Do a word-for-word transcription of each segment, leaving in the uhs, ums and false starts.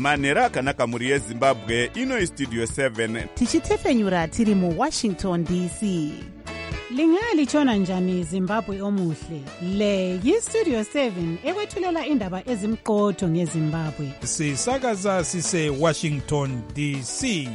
manhero akanaka mhuri yezimbabwe. Ino Studio seven tichitefenyura tiri muWashington D C. Lingalitshona njani Zimbabwe omuhle? Le yiStudio seven ekwethulela indaba ezimqotho ngeZimbabwe. Sisakaza sise Washington D C.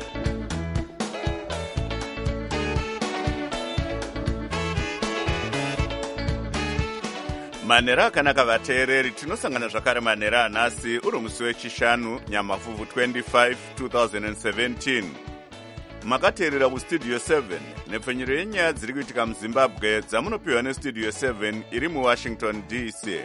manhero akanaka vateereri, tinosangana zvakare manhero anhasi uri musi wechishanu Nyamavhuvhu twenty-five twenty seventeen. Makateerera kuStudio seven nepfenyuro yenyaya dziri kuitika muZimbabwe dzamunopiwa neStudio seven iri muWashington D C.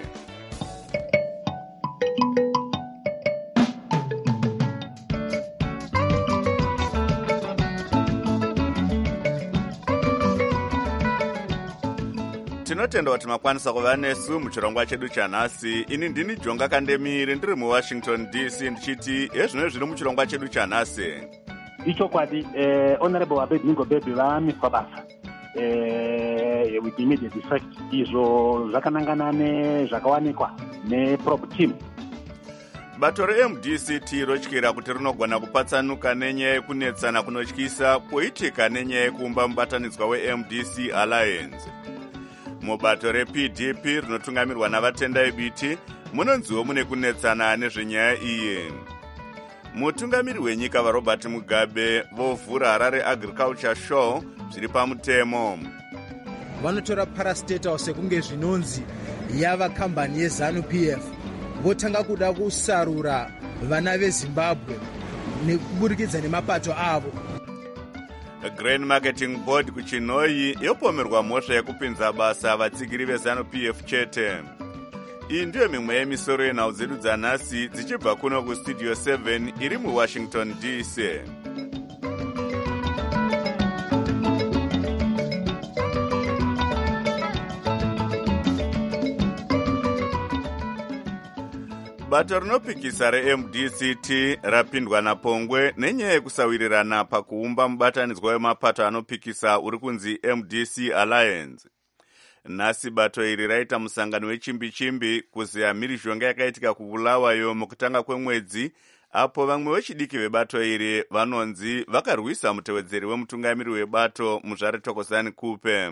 Tinotenda kuti makwanisa kuva nesu muchirongwa chedu chanhasi. Ini ndini Jonga Kandemiri ndiri muWashington D C ndichiti ezvino zviri muchirongwa chedu chanhasi. Ichokwadi eh, Honorable Abednego Bebe vamiswa basa eh, with immediate effect. Izvo zvakanangana nezvakawanikwa neprop team. Bato reM D C T rotyira kuti rinogona kupatsanuka nenyaya yekunetsana kunotyisa poitika nenyaya yekuumba mubatanidzwa weM D C Alliance. Mubato reP D P rinotungamirwa navatendai biti munonziwo mune kunetsana nezvenyaya iyi. Mutungamiri wenyika vaRobert Mugabe vovhura Harare Agriculture Show zviri pamutemo. Vanotora parastatal sekunge zvinonzi yava kambani yeZanu P F votanga kuda kusarura vana veZimbabwe nekuburikidza nemapato avo. Grain Marketing Board kuChinoi yopomerwa mhosva yekupinza basa vatsigiri veZanu P F chete. Iyi ndiyo mimwe yemisoro yenhau dzedu dzanhasi dzichibva kuno kuStudio seven iri muWashington D C. Bato rinopikisa reM D C T rapindwa napongwe nenyaya yekusawirirana pakuumba mubatanidzwa wemapato anopikisa uri kunzi M D C Alliance. Nhasi bato iri raita musangano wechimbi-chimbi kuziya mhirizhonga yakaitika kuBulawayo mukutanga kwemwedzi, apo vamwe vechidiki vebato iri vanonzi vakarwisa mutevedzeri wemutungamiri webato Muzvare Thokozani Kupe.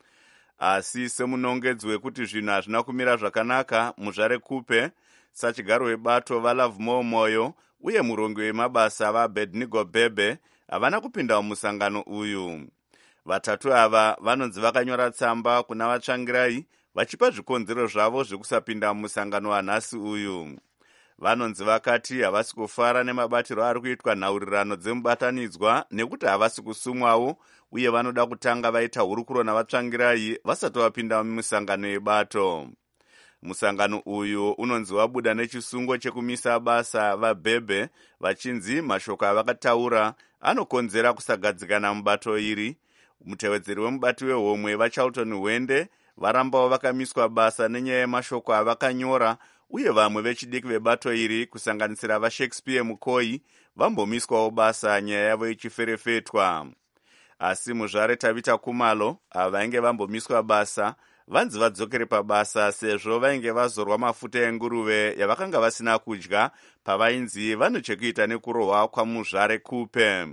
Asi semunongedzi wekuti zvinhu hazvina kumira zvakanaka, Muzvare Kupe, sachigaro webato vaLove Moyo uye murongi wemabasa vaAbednego Bebe havana kupinda mumusangano uyu. Vatatu ava vanonzi vakanyora tsamba kuna vatsvangirai vachipa zvikonzero zvavo zvekusapinda mumusangano wanhasi uyu. Vanonzi vakati havasi kufara nemabatiro ari kuitwa nhaurirano dzemubatanidzwa nekuti havasi kusumwawo uye vanoda kutanga vaita hurukuro navatsvangirai vasati vapinda mumusangano yebato. Musangano uyu unonzi wabuda nechisungo chekumisa basa vaBebe vachinzi mashoko avakataura anokonzera kusagadzikana mubato iri. Mutevedzeri wemubati wehomwe vaCharlton Hwende varambawo vakamiswa basa nenyaya yemashoko avakanyora uye vamwe vechidiki vebato iri kusanganisira vaShakespeare Mukoi vambomiswawo basa nyaya yavo ichiferefetwa. Asi Muzvare Tabita Kumalo avainge vambomiswa basa vanzi vadzokere pabasa sezvo vainge vazorwa mafuta enguruve yavakanga vasina kudya pavainzi vanochekuita nekurohwa kwaMuzvare Kupe.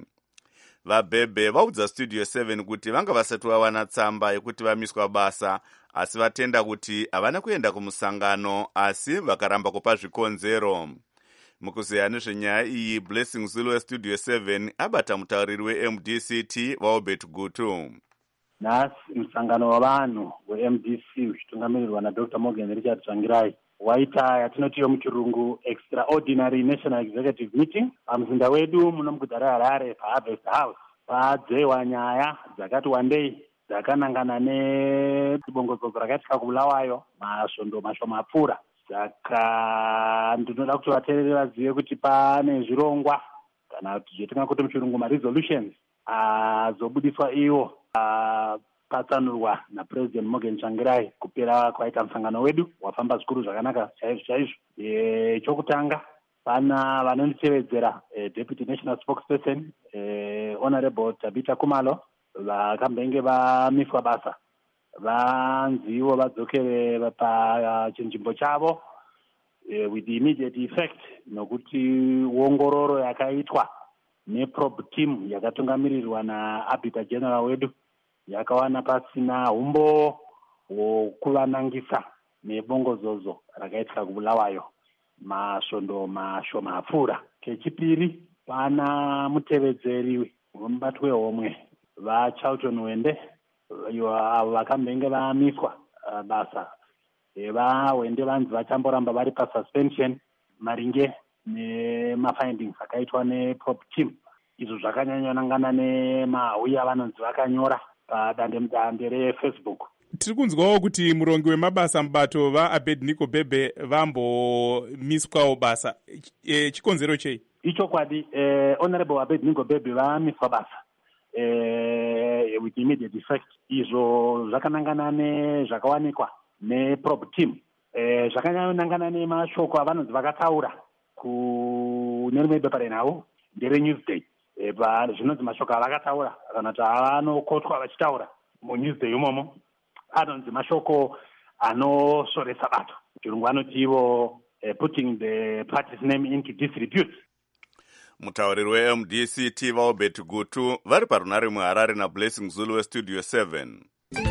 VaBebe vaudza Studio seven kuti vanga vasati vawana tsamba yekuti vamiswa basa, asi vatenda kuti havana kuenda kumusangano asi vakaramba kupa zvikonzero. Mukuzeya nezvenyaya iyi, Blessing Zulu weStudio seven abata mutauriri weM D C T vaObert Gutu. Nhasi musangano wavanhu weM D C uchitungamirirwa naDr Morgan Richard Tsvangirai waita yatinoti muchirungu extraordinary national executive meeting pamuzinda wedu muno muguta reHarare paHarvest House. Padzewa nyaya dzakati wandei dzakanangana nebongozozo rakaitika kuBulawayo masvondo mashoma apfuura. Saka ndinoda kuti vateereri vazive kuti pane zvirongwa kana kuti zvetingakuti muchirungu maresolutions azobudiswa iwo patsanurwa naPresident Morgan Tsvangirai kupera kwaita musangano wedu wafamba zvikuru zvakanaka chaizvo chaizvo. E, chokutanga pana vanonditevedzera e, Deputy National Spokesperson e, Honorable Tabita Kumalo vakambenge vamiswa basa vanziwo vadzokere pachinzvimbo chavo uh, with the immediate effect, nokuti ongororo yakaitwa neprobe team yakatungamirirwa naarbiter general wedu yakawana pasina umbo hwokuvanangisa nebongozozo rakaitwa kubulawayo masvondo mashoma apfuura. Kechipiri, pana mutevedzeri wemubatsi wehomwe vaCharlton Wende avo vakambenge vamiswa uh, basa vawende vanzi vachamboramba vari pasuspension maringe nemafindings akaitwa neprobe team. Izvo zvakanyanyonangana nemauyi avanonzi vakanyora padandemutande refacebook. Tiri kunzwawo kuti murongi wemabasa mubato vaAbednego Bhebhe vambomiswawo basa. E, chikonzero chei? Ichokwadi, eh, Honorable Abednego Bhebhe vamiswa basa eh, with immediate effect. Izvo zvakanangana nezvakawanikwa neprobe team. Eh, zvakanyanyonangana nemashoko avanonzi vakataura kune rimwe bepa renhau ndereNewsday. E, zvinonzi mashoko avakataura kana kuti avanokotwa vachitaura muNewsday imomo anonzi mashoko anosoresa bato. Chirungu anoti ivo uh, putting the party's name into disrepute. Mutauriri weM D C T vaObert Gutu vari parunare muHarare naBlessing Zulu weStudio seven.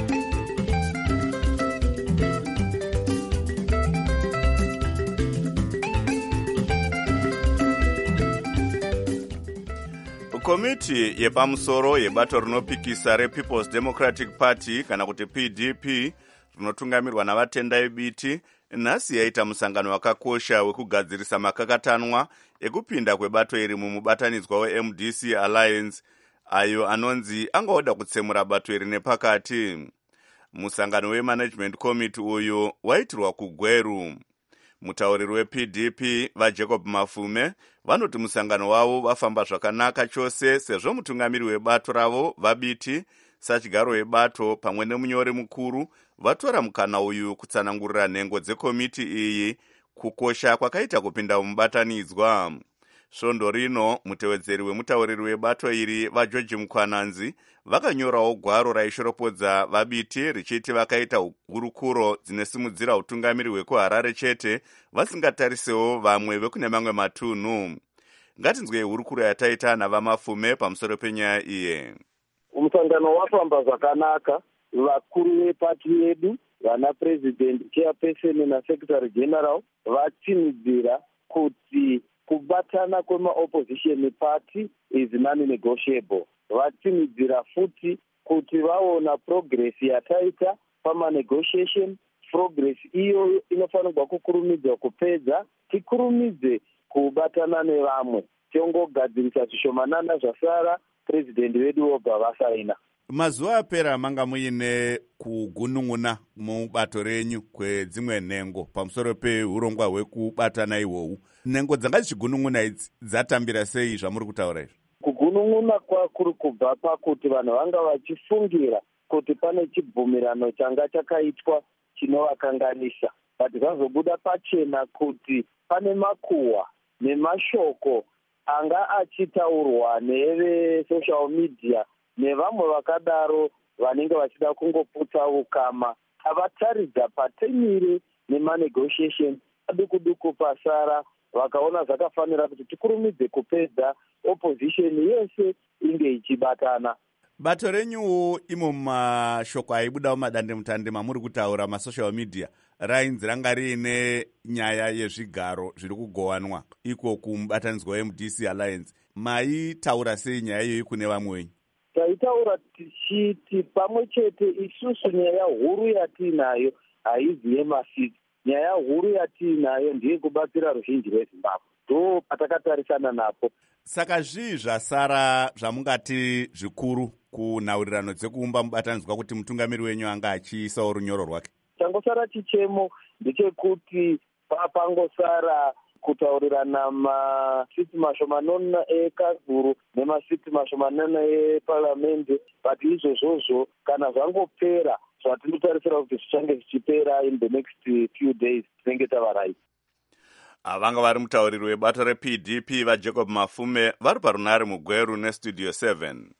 Komiti yepamusoro yebato rinopikisa rePeople's Democratic Party kana kuti P D P rinotungamirwa navatendai biti nhasi yaita musangano wakakosha wekugadzirisa makakatanwa ekupinda kwebato iri mumubatanidzwa weM D C Alliance ayo anonzi angaoda kutsemura bato iri nepakati. Musangano weManagement Committee uyu waitirwa kuGweru. Mutauriri weP D P vaJacob Mafume vanoti musangano wavo vafamba zvakanaka chose sezvo mutungamiri webato ravo vabiti sachigaro webato pamwe nemunyori mukuru vatora mukana uyu kutsanangurira nhengo dzekomiti iyi kukosha kwakaita kupinda mubatanidzwa. Svondo rino mutevedzeri wemutauriri webato iri vaGeorge Mukwananzi vakanyorawo gwaro raishoropodza vabiti richiti vakaita hurukuro dzinesimudzira utungamiri hwekuHarare chete vasingatarisewo vamwe vekune mamwe matunhu. Ngatinzwei hurukuro yataita navaMafume pamusoro penyaya iye. Musangano wafamba zvakanaka. Vakuru vepati yedu vana president, chairperson nasecretary general vatinidzira kuti kubatana kwema-opposition party is non-negotiable. Vatinidzira futi kuti vaona progress yataita pama-negotiation. Progress iyo inofanirwa kukurumidza kupedza, tikurumidze kubatana nevamwe, tiongogadzirisa zvishomanana zvasara, president vedu obva vasaina. Mazuva apera manga muine kugunun'una mubato renyu kwedzimwe nhengo pamusoro peurongwa hwekubatana ihwohwu. Nhengo dzanga dzichigunun'una idzi dzatambira sei zvamuri kutaura izvi? Kugunun'una kwakuri kubva pakuti vanhu vanga vachifungira kuti pane chibvumirano changa chakaitwa chinovakanganisa, but zvazobuda pachena kuti pane makuhwa nemashoko anga achitaurwa nevesocial media nevamwe vakadaro vanenge vachida kungoputsa ukama. Avataridza patemire nemanegotiation duku duku pasara, vakaona zvakafanira kuti tikurumidze kupedza opposition yese inge ichibatana. Bato renyu imo mashoko aibudawo madandemutande mamuri kutaura masocial media rainzi ranga riine nyaya yezvigaro zviri kugowanwa iko kumubatanidzwa weM D C Alliance. Maitaura sei nyaya iyoyi kune vamwe wenyu? Taitaura tichiti pamwe chete isusu nyaya huru yatiinayo haizi yemasiti. Nyaya huru yatiinayo ndiye kubatsira ruzhinji rweZimbabwe. Ndo patakatarisana napo. Saka zvii zvasara zvamungati zvikuru kunhaurirano dzekuumba mubatanidzwa kuti mutungamiri wenyu anga achiisawo runyoro rwake? Changosara chichemo ndechekuti pangosara kutaurirana masiti mashomanana eKazuru nemasiti mashomanana eParliament, but izvozvozvo kana zvangopera zvatinotarisira kuti zvichange zvichipera in the next few days tinenge tavarai. Vanga vari mutauriri webato reP D P vaJacob Mafume vari parunare muGweru neStudio seven.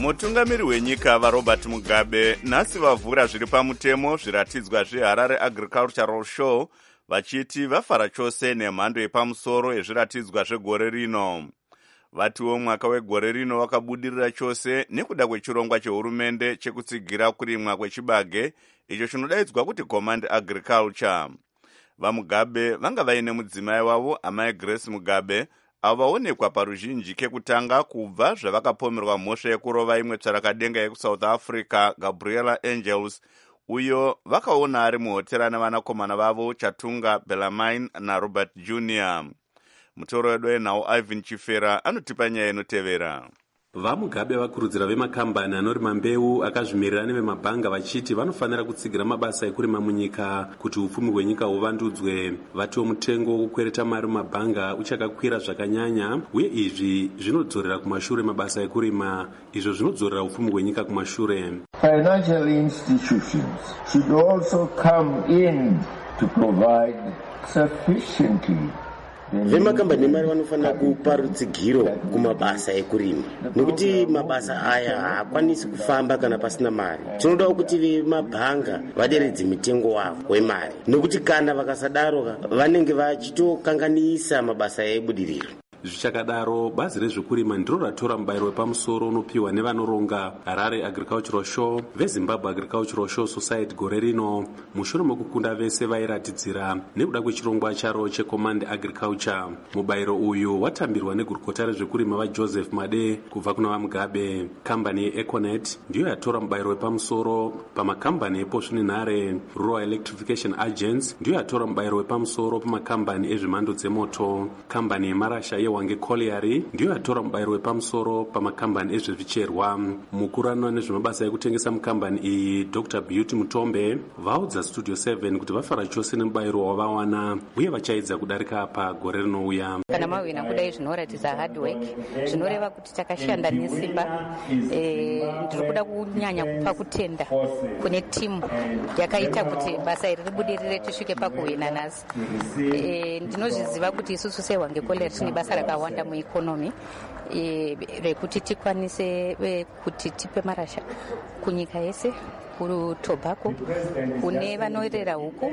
mutungamiri wenyika varobert mugabe nhasi vavhura zviri pamutemo zviratidzwa zveharare agricultural show vachiti vafara chose nemhando yepamusoro yezviratidzwa zvegore rino. Vatiwo mwaka wegore rino wakabudirira chose nekuda kwechirongwa chehurumende chekutsigira kurimwa kwechibage icho chinodaidzwa kuti Command Agriculture. VaMugabe vanga vaine mudzimai wavo amai Grace Mugabe avo vaonekwa paruzhinji kekutanga kubva zvavakapomerwa mhosva yekurova imwe tsvarakadenga yekusouth Africa Gabriela Angels, uyo vakaona ari muhotera nevanakomana vavo Chatunga Bellarmine naRobert Junior. Mutoro wedu wenhau Ivan Chifera anotipa nyaya inotevera. VaMugabe vakurudzira vemakambani anorima mbeu akazvimirira nevemabhanga vachiti vanofanira kutsigira mabasa ekurima munyika kuti upfumi hwenyika huvandudzwe. Vatiwo mutengo wokukwereta mari mumabhanga uchakakwira zvakanyanya, uye izvi zvinodzorera kumashure mabasa ekurima, izvo zvinodzorera upfumi hwenyika kumashure. Financial institutions should also come in to provide sufficiently. Vemakambani mari vanofanira kupa rutsigiro kumabasa ekurima, nekuti mabasa aya haakwanisi kufamba kana pasina mari. Tinodawo kuti vemabhanga vaderedze mitengo wavo wemari, nekuti kana vakasadaro vanenge vachitokanganisa mabasa ebudiriro. Zvichakadaro, bazi rezvekurima ndiro ratora mubayiro wepamusoro unopiwa nevanoronga Harare Agricultural Show veZimbabwe Agricultural Show Society gore rino, mushure mekukunda vese vairatidzira nekuda kwechirongwa charo cheCommand Agriculture. Mubayiro uyu watambirwa negurukota rezvekurima vaJoseph Made kubva kuna vaMugabe. Kambani yeEconet ndiyo yatora mubayiro wepamusoro pamakambani ePosvinare. Rural Electrification Agents ndiyo yatora mubayiro wepamusoro pamakambani ezvemhando dzemoto. Kambani yeMarasha Wange Colliery ndiyo yatora mubayiro wepamusoro pamakambani ezvezvicherwa. Mukuru anoona nezvemabasa ekutengesa mukambani iyi Doctor Beauty Mutombe vaudza Studio seven kuti vafara chose nemubayiro wavawana uye vachaedza kudarika apa gore rinouya. Kana mawina kudai zvinoratidza hard work, zvinoreva kuti takashanda nesimba. Ndiri kuda kunyanya kupa kutenda kune timu yakaita kuti basa iri ribudirire tisvike pakuwina nhasi. Ndinozviziva kuti isusu seWange Colliery tine basa rakawanda muekonomi rekuti tikwanise kuti tipe marasha kunyika yese, kutobhako, kune vanorera huku,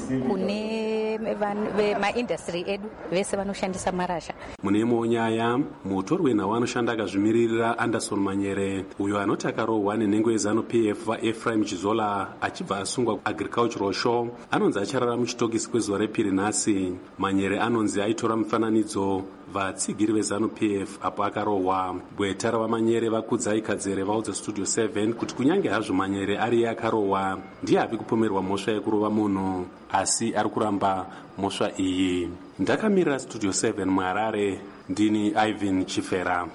kune maindastry edu vese vanoshandisa marasha. Munemo nyaya mutori wenhau anoshanda akazvimiririra Anderson Manyere, uyo anoti akarohwa nenhengo yeZanu-P F vaEphraim Chizola achibva asungwa Agricultural Show, anonzi acharara muchitokisi kwezuva repiri nhasi. Manyere anonzi aitora mufananidzo vatsigiri veZanu-P F apo akarohwa. Bweta ravamanyere vakudza ikadzere vaudza Studio seven kuti kunyange hazvo Manyere ari iye akarohwa, ndiye api kupomerwa mhosva yekurova munhu, asi ari kuramba mhosva iyi. Ndakamirira Studio seven muHarare, ndini Ivan Chifera.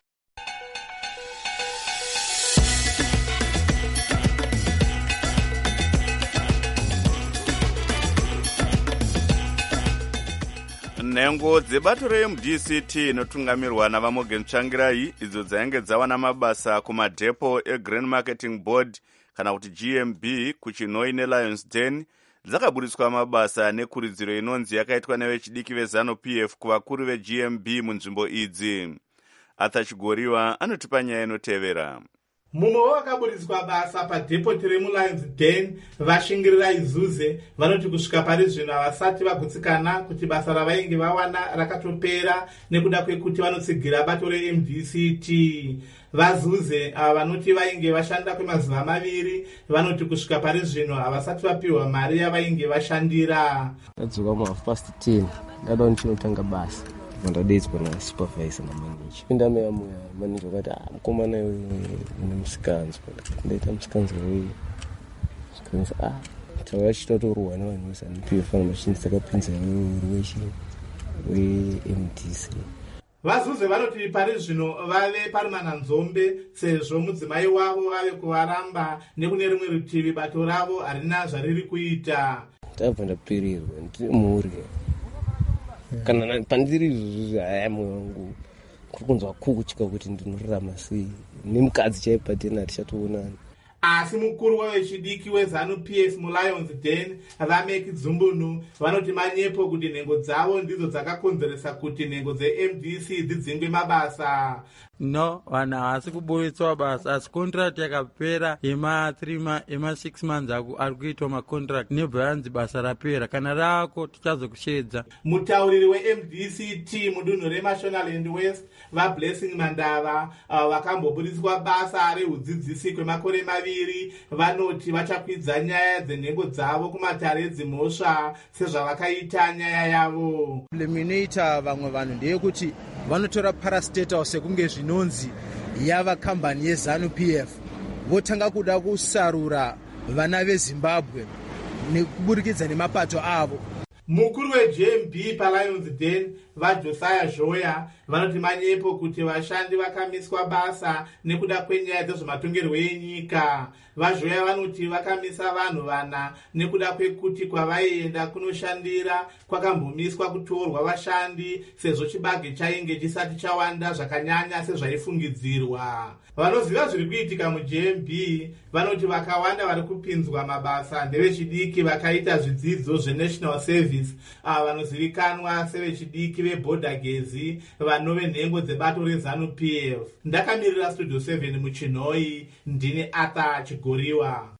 Nhengo dzebato reM D C T inotungamirwa navaMorgan Tsvangirai idzo dzainge dzawana mabasa kumadhepo eGrain Marketing Board kana kuti G M B kuChinoi neLionsden dzakaburiswa mabasa nekuridziro inonzi yakaitwa nevechidiki veZanu-P F kuvakuru veG M B munzvimbo idzi. Arthur Chigoriwa anotipa nyaya inotevera. Mumwe wakaburiswa basa padhepoti remuLionsden vashingirira izuze vanoti kusvika pari zvino havasati vagutsikana kuti basa ravainge vawana rakatopera nekuda kwekuti vanotsigira bato reM D C T. Vazuze ava vanoti vainge vashanda kwemazuva maviri vanoti kusvika pari zvino havasati vapiwa mari yavainge vashandira. Ndadzoka mu half past ten ndada ndinotanga basa. Ndadedzwa na supervisor na manager. Pinda meya muya manager wakati ah mukomana une musikanzo. Ndaita musikanzo wewe. Sikanzo ah tawa chitotorwa navanhu veZanu-P F machine dzakapinza wewe weM D C. Vazuze vanoti pari zvino vave parumana nzombe sezvo mudzimai wavo vave kuvaramba nekune rimwe rutivi bato ravo harina zvariri kuita. Ndabva ndapirirwa ndiri mhuri. Kana pandiri haya mwoyo wangu kuri kunzwa kukutya kuti ndinorarama sei nemukadzi chaipatena tichatoonana. Asi mukuru wevechidiki weZanu-P F muLionsden vaMeki Dzumbunu vanoti manyepo kuti nhengo dzavo ndidzo dzakakonzeresa kuti nhengo dzeM D C dzidzingwe mabasa. no vanhu havasi kuboiswa basa asi contract yakapera ema three ema six months aku ari kuitwa macontract nebva yanzi basa rapera kana rako tichazokushedza. Mutauriri we-M D C T mudunhu reMashonaland West vaBlessing Mandava vakamboburiswa basa reudzidzisi kwemakore maviri vanoti vachakwidza nyaya dzenhengo dzavo kumatare edzimhosva sezvavakaita nyaya yavo. Eliminator vamwe vanhu ndeyekuti vanotora parastatal sekunge zvinonzi yava kambani yeZanu P F votanga kuda kusarura vana veZimbabwe nekuburikidza nemapato avo. Mukuru weJ M B paLions Den vaJosiah Joya vanoti manyepo kuti vashandi vakamiswa basa nekuda kwenyaya dzezvematongerwo enyika. VaJoya vanoti vakamisa vanhu vana nekuda kwekuti kwavaienda kunoshandira kwakambomiswa kutorwa vashandi sezvo chibage chainge chisati chawanda zvakanyanya sezvaifungidzirwa. Vanoziva zviri kuitika muJ M B vanoti vakawanda vari kupinzwa mabasa ndevechidiki vakaita zvidzidzo zvenational service ava vanozivikanwa sevechidiki vebhodhagezi vanove nhengo dzebato reZanu P F. Ndakamirira Studio seven muChinhoi, ndini Arthur Chigoriwa.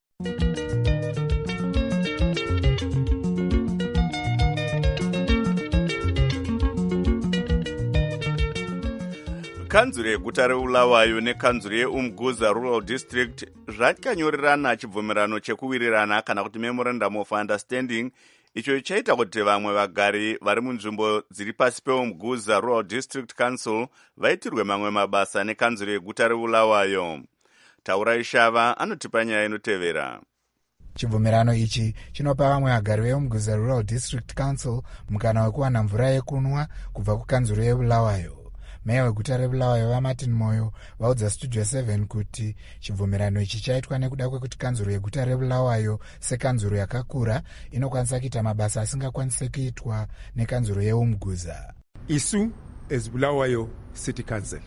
Kanzuro yeguta reBulawayo nekanzuro yeUmguza Rural District zvakanyorerana chibvumirano chekuwirirana kana kuti Memorandum of Understanding icho chaita kuti vamwe vagari vari munzvimbo dziri pasi peUmguza Rural District Council vaitirwe mamwe mabasa nekanzuro yeguta reBulawayo. Taurai Shava anotipa nyaya inotevera. Chibvumirano ichi chinopa vamwe vagari veUmguza Rural District Council mukana wekuwana mvura yekunwa kubva kukanzuro yeBulawayo. Meya weguta reBulawayo vaMartin Moyo vaudza Studio seven kuti chibvumirano ichi chaitwa nekuda kwekuti kanzuro yeguta reBulawayo sekanzuro yakakura inokwanisa kuita mabasa asingakwanisi kuitwa nekanzuro yeUmguza. Isu as Bulawayo City Council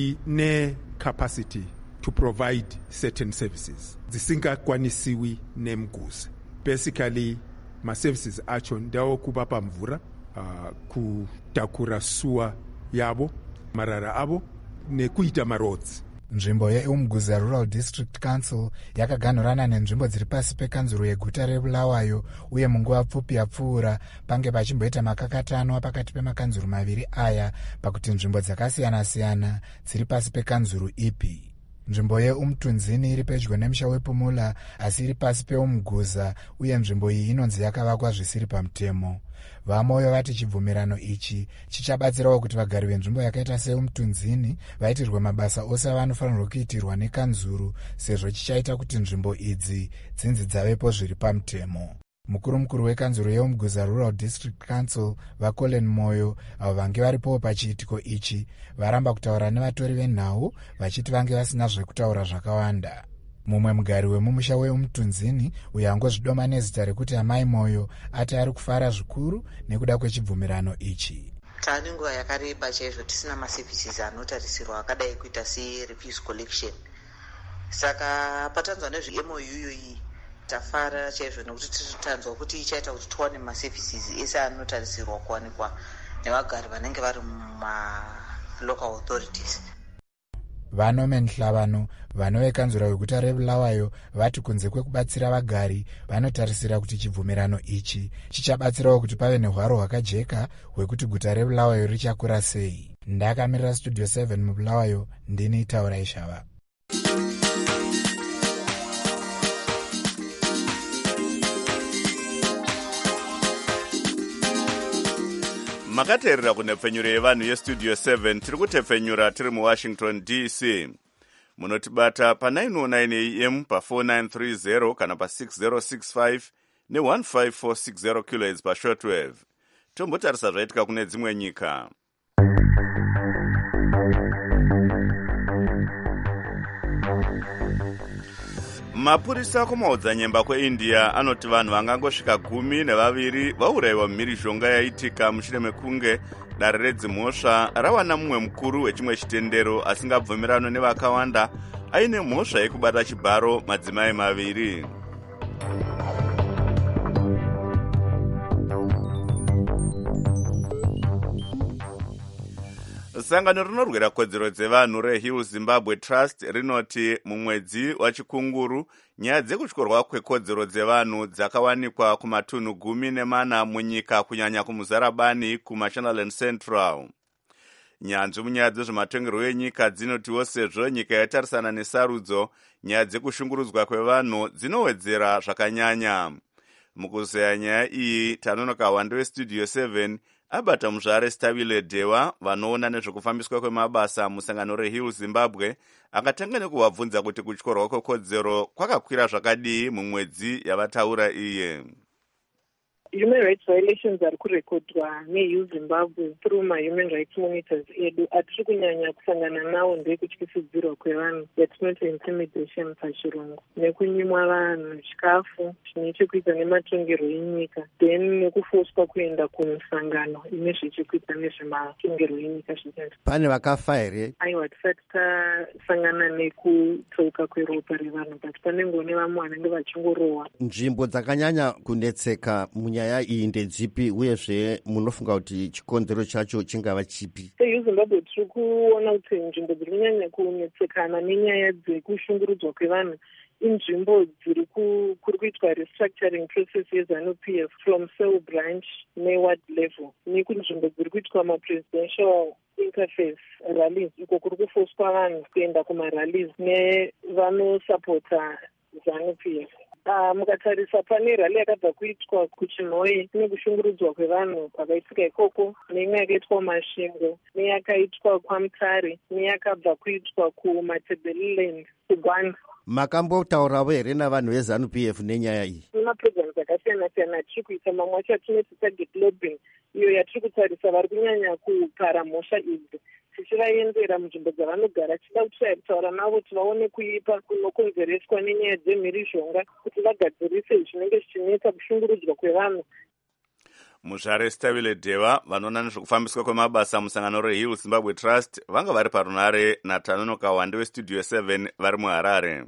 tine capacity to provide certain services dzisingakwanisiwi neMguza. Basically ma services acho ndawo kupa pamvura, uh, kutakura suwa yabo, marara abo nekuita maroads. Nzvimbo yeUmguza Rural District Council yakaganhurana nenzvimbo dziri pasi pekanzuro yeguta reBulawayo uye munguva pfupi yapfuura pange pachimboita makakatanwa pakati pemakanzuro maviri aya pakuti nzvimbo dzakasiyana-siyana dziri pasi pekanzuro ipi. Nzvimbo yeUmtunzini iri pedyo nemusha wePumula asi iri pasi peUmguza uye nzvimbo iyi inonzi yakavakwa zvisiri pamutemo. Vamoyo vati chibvumirano ichi chichabatsirawo kuti vagari venzvimbo yakaita seUmtunzini vaitirwe mabasa ose avanofanirwa kuitirwa nekanzuro sezvo chichaita kuti nzvimbo idzi dzinzi dzavepo zviri pamutemo. Mukuru mukuru wekanzuro yeUmguza Rural District Council vaColin Moyo avo vange varipowo pachiitiko ichi varamba kutaura nevatori venhau vachiti vange vasina zvekutaura zvakawanda. Mumwe mugari wemumusha weUmtunzini uyo angozvidoma nezita rekuti Amai Moyo ati ari kufara zvikuru nekuda kwechibvumirano ichi. Tane nguva yakareba chaizvo tisina maservices anotarisirwa akadai kuita serefuse collection. Saka patanzwa nezve-M O U iyoyi tafara chaizvo nekuti tiritanzwa kuti ichaita kuti tiwane maservices ese anotarisirwa kuwanikwa nevagari vanenge vari mumalocal authorities. Vanome Nhlavano vanovekanzura weguta reBulawayo vati kunze kwekubatsira vagari vanotarisira kuti chibvumirano ichi chichabatsirawo kuti pave nehwaro hwakajeka hwekuti guta reBulawayo richakura sei. Ndakamirira Studio seven muBulawayo, ndini Taurai Shava. Makateerera kunepfenyuro yevanhu yeStudio seven tiri kutepfenyura tiri muWashington D C. Munotibata pa nine oh nine A M pa four nine three zero kana pa six zero six five ne one five four six zero kilohertz pa shortwave. Tombotarisa zvaitika kune dzimwe nyika. Mapurisa kumaodzanyemba kweIndia anoti vanhu vangangosvika gumi nevaviri vaurayiwa mumhirizhonga yaitika mushure mekunge dare redzimhosva rawana mumwe mukuru wechimwe chitendero asingabvumirano nevakawanda aine mhosva yekubata chibharo madzimai maviri. sangano rinorwira kodzero dzevanhu rehill zimbabwe trust rinoti mumwedzi wachikunguru nyaya dzekutyorwa kwekodzero dzevanhu dzakawanikwa kumatunhu gumi nemana munyika kunyanya kumuzarabani kumashonaland central. Nyanzvi munyaya dzezvematongerwo enyika dzinotiwo sezvo nyika yatarisana nesarudzo, nyaya dzekushungurudzwa kwevanhu dzinowedzera zvakanyanya. Mukuzeya nyaya iyi tanonoka wande westudio seven abata muzvare Stabile Dewa vanoona nezvekufambiswa kwemabasa musangano rehill zimbabwe akatanga nekuvabvunza kuti kutyorwa kwekodzero kwakakwira zvakadii mumwedzi yavataura iye. Human rights violations ari kurekodwa nehill zimbabwe through ma-human rights monitors edu atiri kunyanya kusangana nawo ndekutyisidzirwa kwevanhu yatinoti intimidation pachirungu, nekunyimwa vanhu chikafu chine chekuita nematongerwo enyika, then nekufoswa kuenda kumusangano ine zvichikuita nezvematongerwo enyika zvichacho. Pane vakafa here? Aiwa, tisati tasangana nekutsauka kweropa revanhu, but panenge ne vamwe vanenge vachingorohwa. Nzvimbo dzakanyanya kunetseka munyaya iyi ndedzipi, uyezve munofunga kuti chikonzero chacho chingava chipi? sehill zimbabwe tiri kuona kuti nzvimbo dziri kunyanya kunetsekana nenyaya dzekushungurudzwa kwevanhu inzvimbo dziri kuri kuitwa restructuring process yeZANU-P F from cell branch neward level, nekunzvimbo dziri kuitwa ma-presidential interface rallies, iko kuri kufoswa vanhu kuenda kuma-rallies nevanosapota ZANU-P F. Uh, mukatarisa pane rally yakabva kuitwa kuchinhoi kune kushungurudzwa kwevanhu kwakaitika ikoko, neimwe yakaitwa kumasvingo, neyakaitwa kwaMutare, neyakabva kuitwa kuMatebeleland kuGwanda. Makambotaurawo here navanhu veZANU-P F nenyaya iyi? Maprograms akasiyana siyana atiri kuita, mamwe acho atinoti target lobbying, iyo yatiri kutarisa vari kunyanya kupara mhosva idzi tichivaendera munzvimbo dzavanogara, tichida kutaura navo kuti vaone kuipa kunokonzereswa nenyaya dzemhirizhonga, kuti vagadzirise zvinenge zvichinetsa kushungurudzwa kwevanhu. Muzvare Stabile Dewa vanoona nezvekufambiswa kwemabasa musangano rehill zimbabwe trust vanga vari parunare natanonoka wande westudio seven vari muHarare.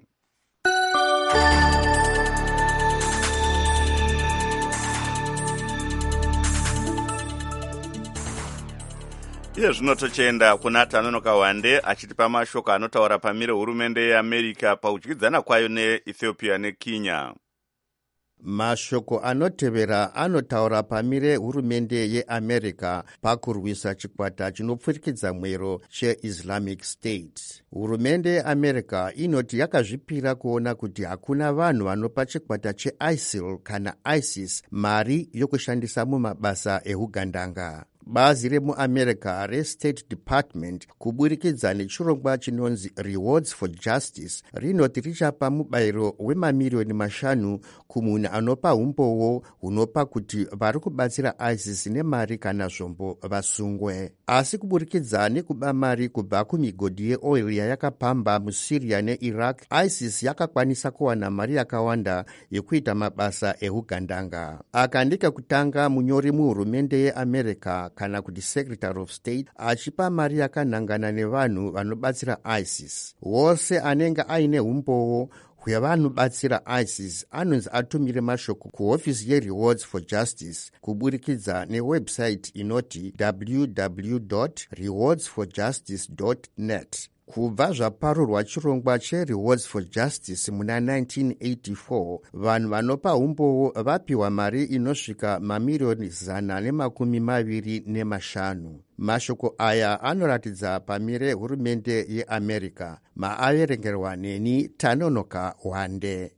Iye zvino tochenda kuna Tanonoka Wande achitipa mashoko anotaura pamire hurumende yeAmerica pakudyidzana kwayo neEthiopia neKenya. Mashoko anotevera anotaura pamire hurumende yeAmerica pakurwisa chikwata chinopfurikidza mwero cheIslamic State. Hurumende yeAmerica inoti yakazvipira kuona kuti hakuna vanhu vanopa chikwata cheISIL kana ISIS mari yokushandisa mumabasa ehugandanga. Bazi remuAmerica reState Department kuburikidza nechirongwa chinonzi Rewards for Justice rinoti richapa mubayiro wemamiriyoni mashanu kumunhu anopa umboo hunopa kuti vari kubatsira ISIS nemari kana zvombo vasungwe. Asi kuburikidza nekuba mari kubva kumigodhi yeoil yayakapamba muSyria neIraq, ISIS yakakwanisa kuwana mari yakawanda yekuita mabasa ehugandanga. Aka ndekekutanga munyori muhurumende yeAmerica kana kuti Secretary of State achipa mari yakanangana nevanhu vanobatsira ISIS. Wose anenge aine umboo hwevanobatsira ISIS anonzi atumire mashoko kuhofisi yeRewards for Justice kuburikidza newebsite inoti w w w dot rewards for justice dot net. Kubva zvaparurwa chirongwa cheRewards for Justice muna nineteen eighty-four, vanhu vanopa umboo vapiwa mari inosvika mamiriyoni zana nemakumi maviri nemashanu. Mashoko aya anoratidza pamire hurumende yeAmerica. Maaverengerwa neni Tanonoka Wande.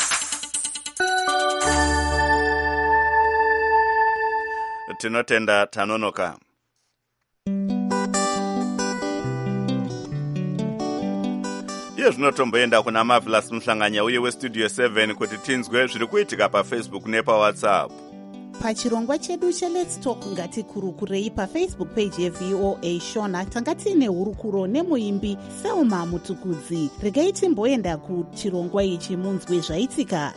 Tinotenda Tanonoka. Iye zvinotomboenda kuna Marvelous Muhlanganya uye westudio seven kuti tinzwe zviri kuitika paFacebook nepawhatsapp. Pachirongwa chedu cheLet's Talk ngatikurukurei paFacebook page yeV O A Shona tanga tiine hurukuro nemuimbi Selma Mutukudzi. Regai timboenda kuchirongwa ichi munzwe zvaitika.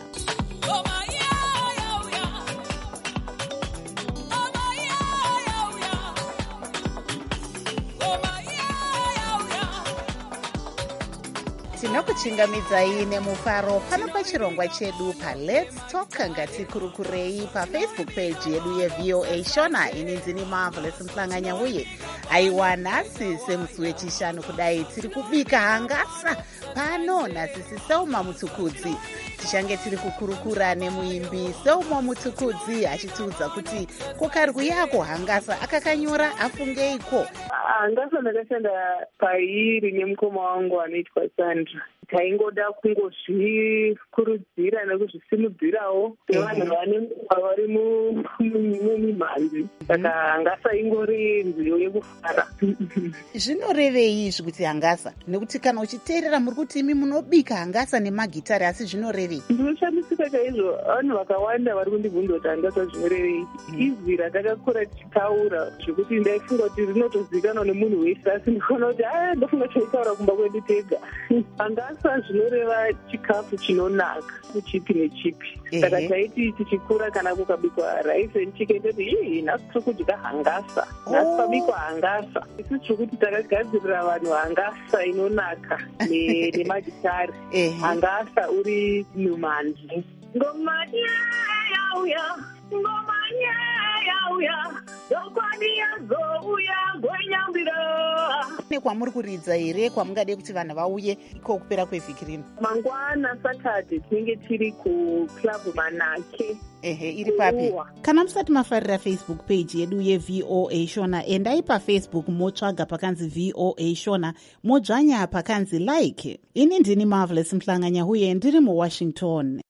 tinokuchingamidzai nemufaro pano pachirongwa chedu palets talk ngatikurukurei pafacebook page yedu yevoa shona ininzi ni marvelous mhlanganya uye aiwa nhasi semusi wechishanu kudai tiri kubika hangasa pano nasisi Selma Mutukudzi tichange tiri kukurukura nemuimbi Selma Mutukudzi achitiudza kuti kukarwi yako hangasa akakanyora afungeiko. Hangasa ndakashanda pairi nemukoma wangu anoitwa Sandra. Taingoda kungozvikurudzira nekuzvisimudzirawo sevanhu vane vari mumimhanzi. Saka hangasa ingori nziyo yekufara. Zvinorevei izvi kuti hangasa? Nekuti kana uchiteerera muri kuti imi munobika hangasa nemagitari, asi zvinorevei? Ndinoshamisika chaizvo. Vanhu vakawanda vari kundibvunza kuti hangasa zvinorevei. Izwi ratakakura tichitaura zvekuti ndaifunga kuti rinotozikanwa nemunhu wese, asi ndikaona kuti aa ndofunga chaitaura kumba kwedu tega. Hangasa zvinoreva chikafu chinonaka chipi nechipi. Saka taiti tichikura kana kukabikwa rice and chicken toti ii nhasi tiri kudya hangasa, nhasi pabikwa hangasa. Isi tiri kuti takagadzirira vanhu hangasa inonaka nemagitari. Hangasa uri mumhanzi. Ngoma yauya, ngoma yauya, zokwani yazouya gwenyambira. Kwamuri kuridza here kwamungade kuti vanhu vauye iko kupera kwevhiki rino? Mangwana Saturday tinenge tiri kuclub Manake. Ehe, iri papi? Kana musati mafarira Facebook page yedu yevoa shona, endai pafacebook motsvaga pakanzi voa shona, modzvanya pakanzi like. Ini ndini Marvelous Mhlanganya uye ndiri muWashington.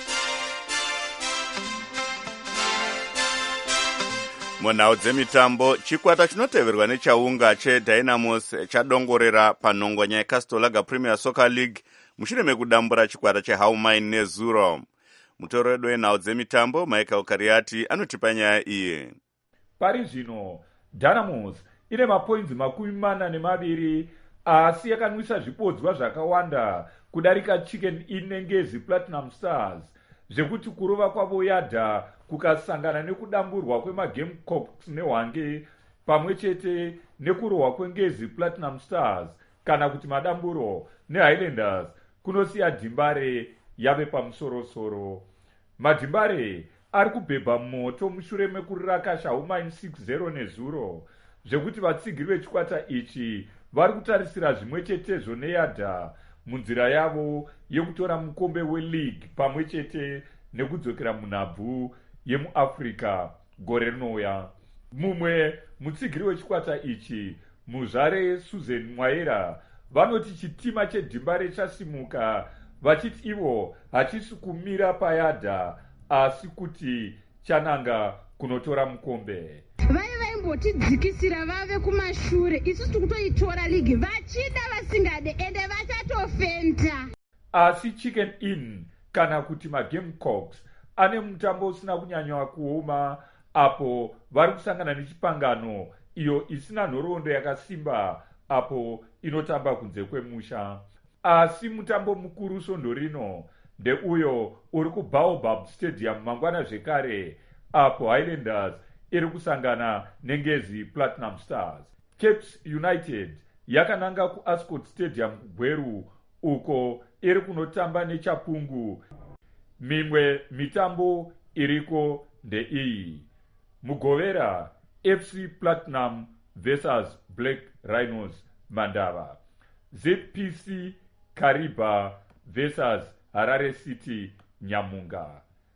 munhau dzemitambo, chikwata chinoteverwa nechaunga cheDynamos chadongorera panhongonya yeCastle Premier Soccer League mushure mekudambura chikwata cheHaumain neZuro. Mutoro wedu wenhau dzemitambo Michael Kariati anotipa nyaya iyi. Pari zvino Dynamos ine mapoinzi makumi mana nemaviri asi yakanwisa zvipodzwa zvakawanda kudarika Chicken Inn nengezi Platinum Stars, zvekuti kurova kwavo yadha kukasangana nekudamburwa kwemaGamecocks neHwange pamwe chete nekurohwa kwengezi Platinum Stars kana kuti madamburo neHighlanders kunosiya Dhimbare yave pamusorosoro. Madhimbare ari kubhebha moto mushure mekurakasha Haumain six zero neZuro, zvekuti vatsigiri vechikwata ichi vari kutarisira zvimwe chetezvo neyadha munzira yavo yekutora mukombe weleague pamwe chete nekudzokera munhabvu yemuAfrica gore rinouya. Mumwe mutsigiri wechikwata ichi, muzvare Susan Mwaira, vanoti chitima cheDhimbare chasimuka, vachiti ivo hachisi kumira payadha asi kuti chananga kunotora mukombe. Vai vaimbotidzikisira vave kumashure, isusu tikutoitora ligi vachida vasingade ende vachatofenta. Asi Chicken Inn kana kuti maGamecocks ane mutambo usina kunyanywa kuoma apo vari kusangana nechipangano iyo isina nhoroondo yakasimba apo inotamba kunze kwemusha. Asi mutambo mukuru svondo rino ndeuyo uri kuBaobab Stadium mangwana zvekare apo Highlanders iri kusangana nengezi Platinum Stars. Caps United yakananga kuAscot Stadium kuGweru uko iri kunotamba neChapungu. Mimwe mitambo iriko ndeiyi: Mugovera F C Platinum versus Black Rhinos Mandava, Z P C Kariba versus Harare City Nyamunga,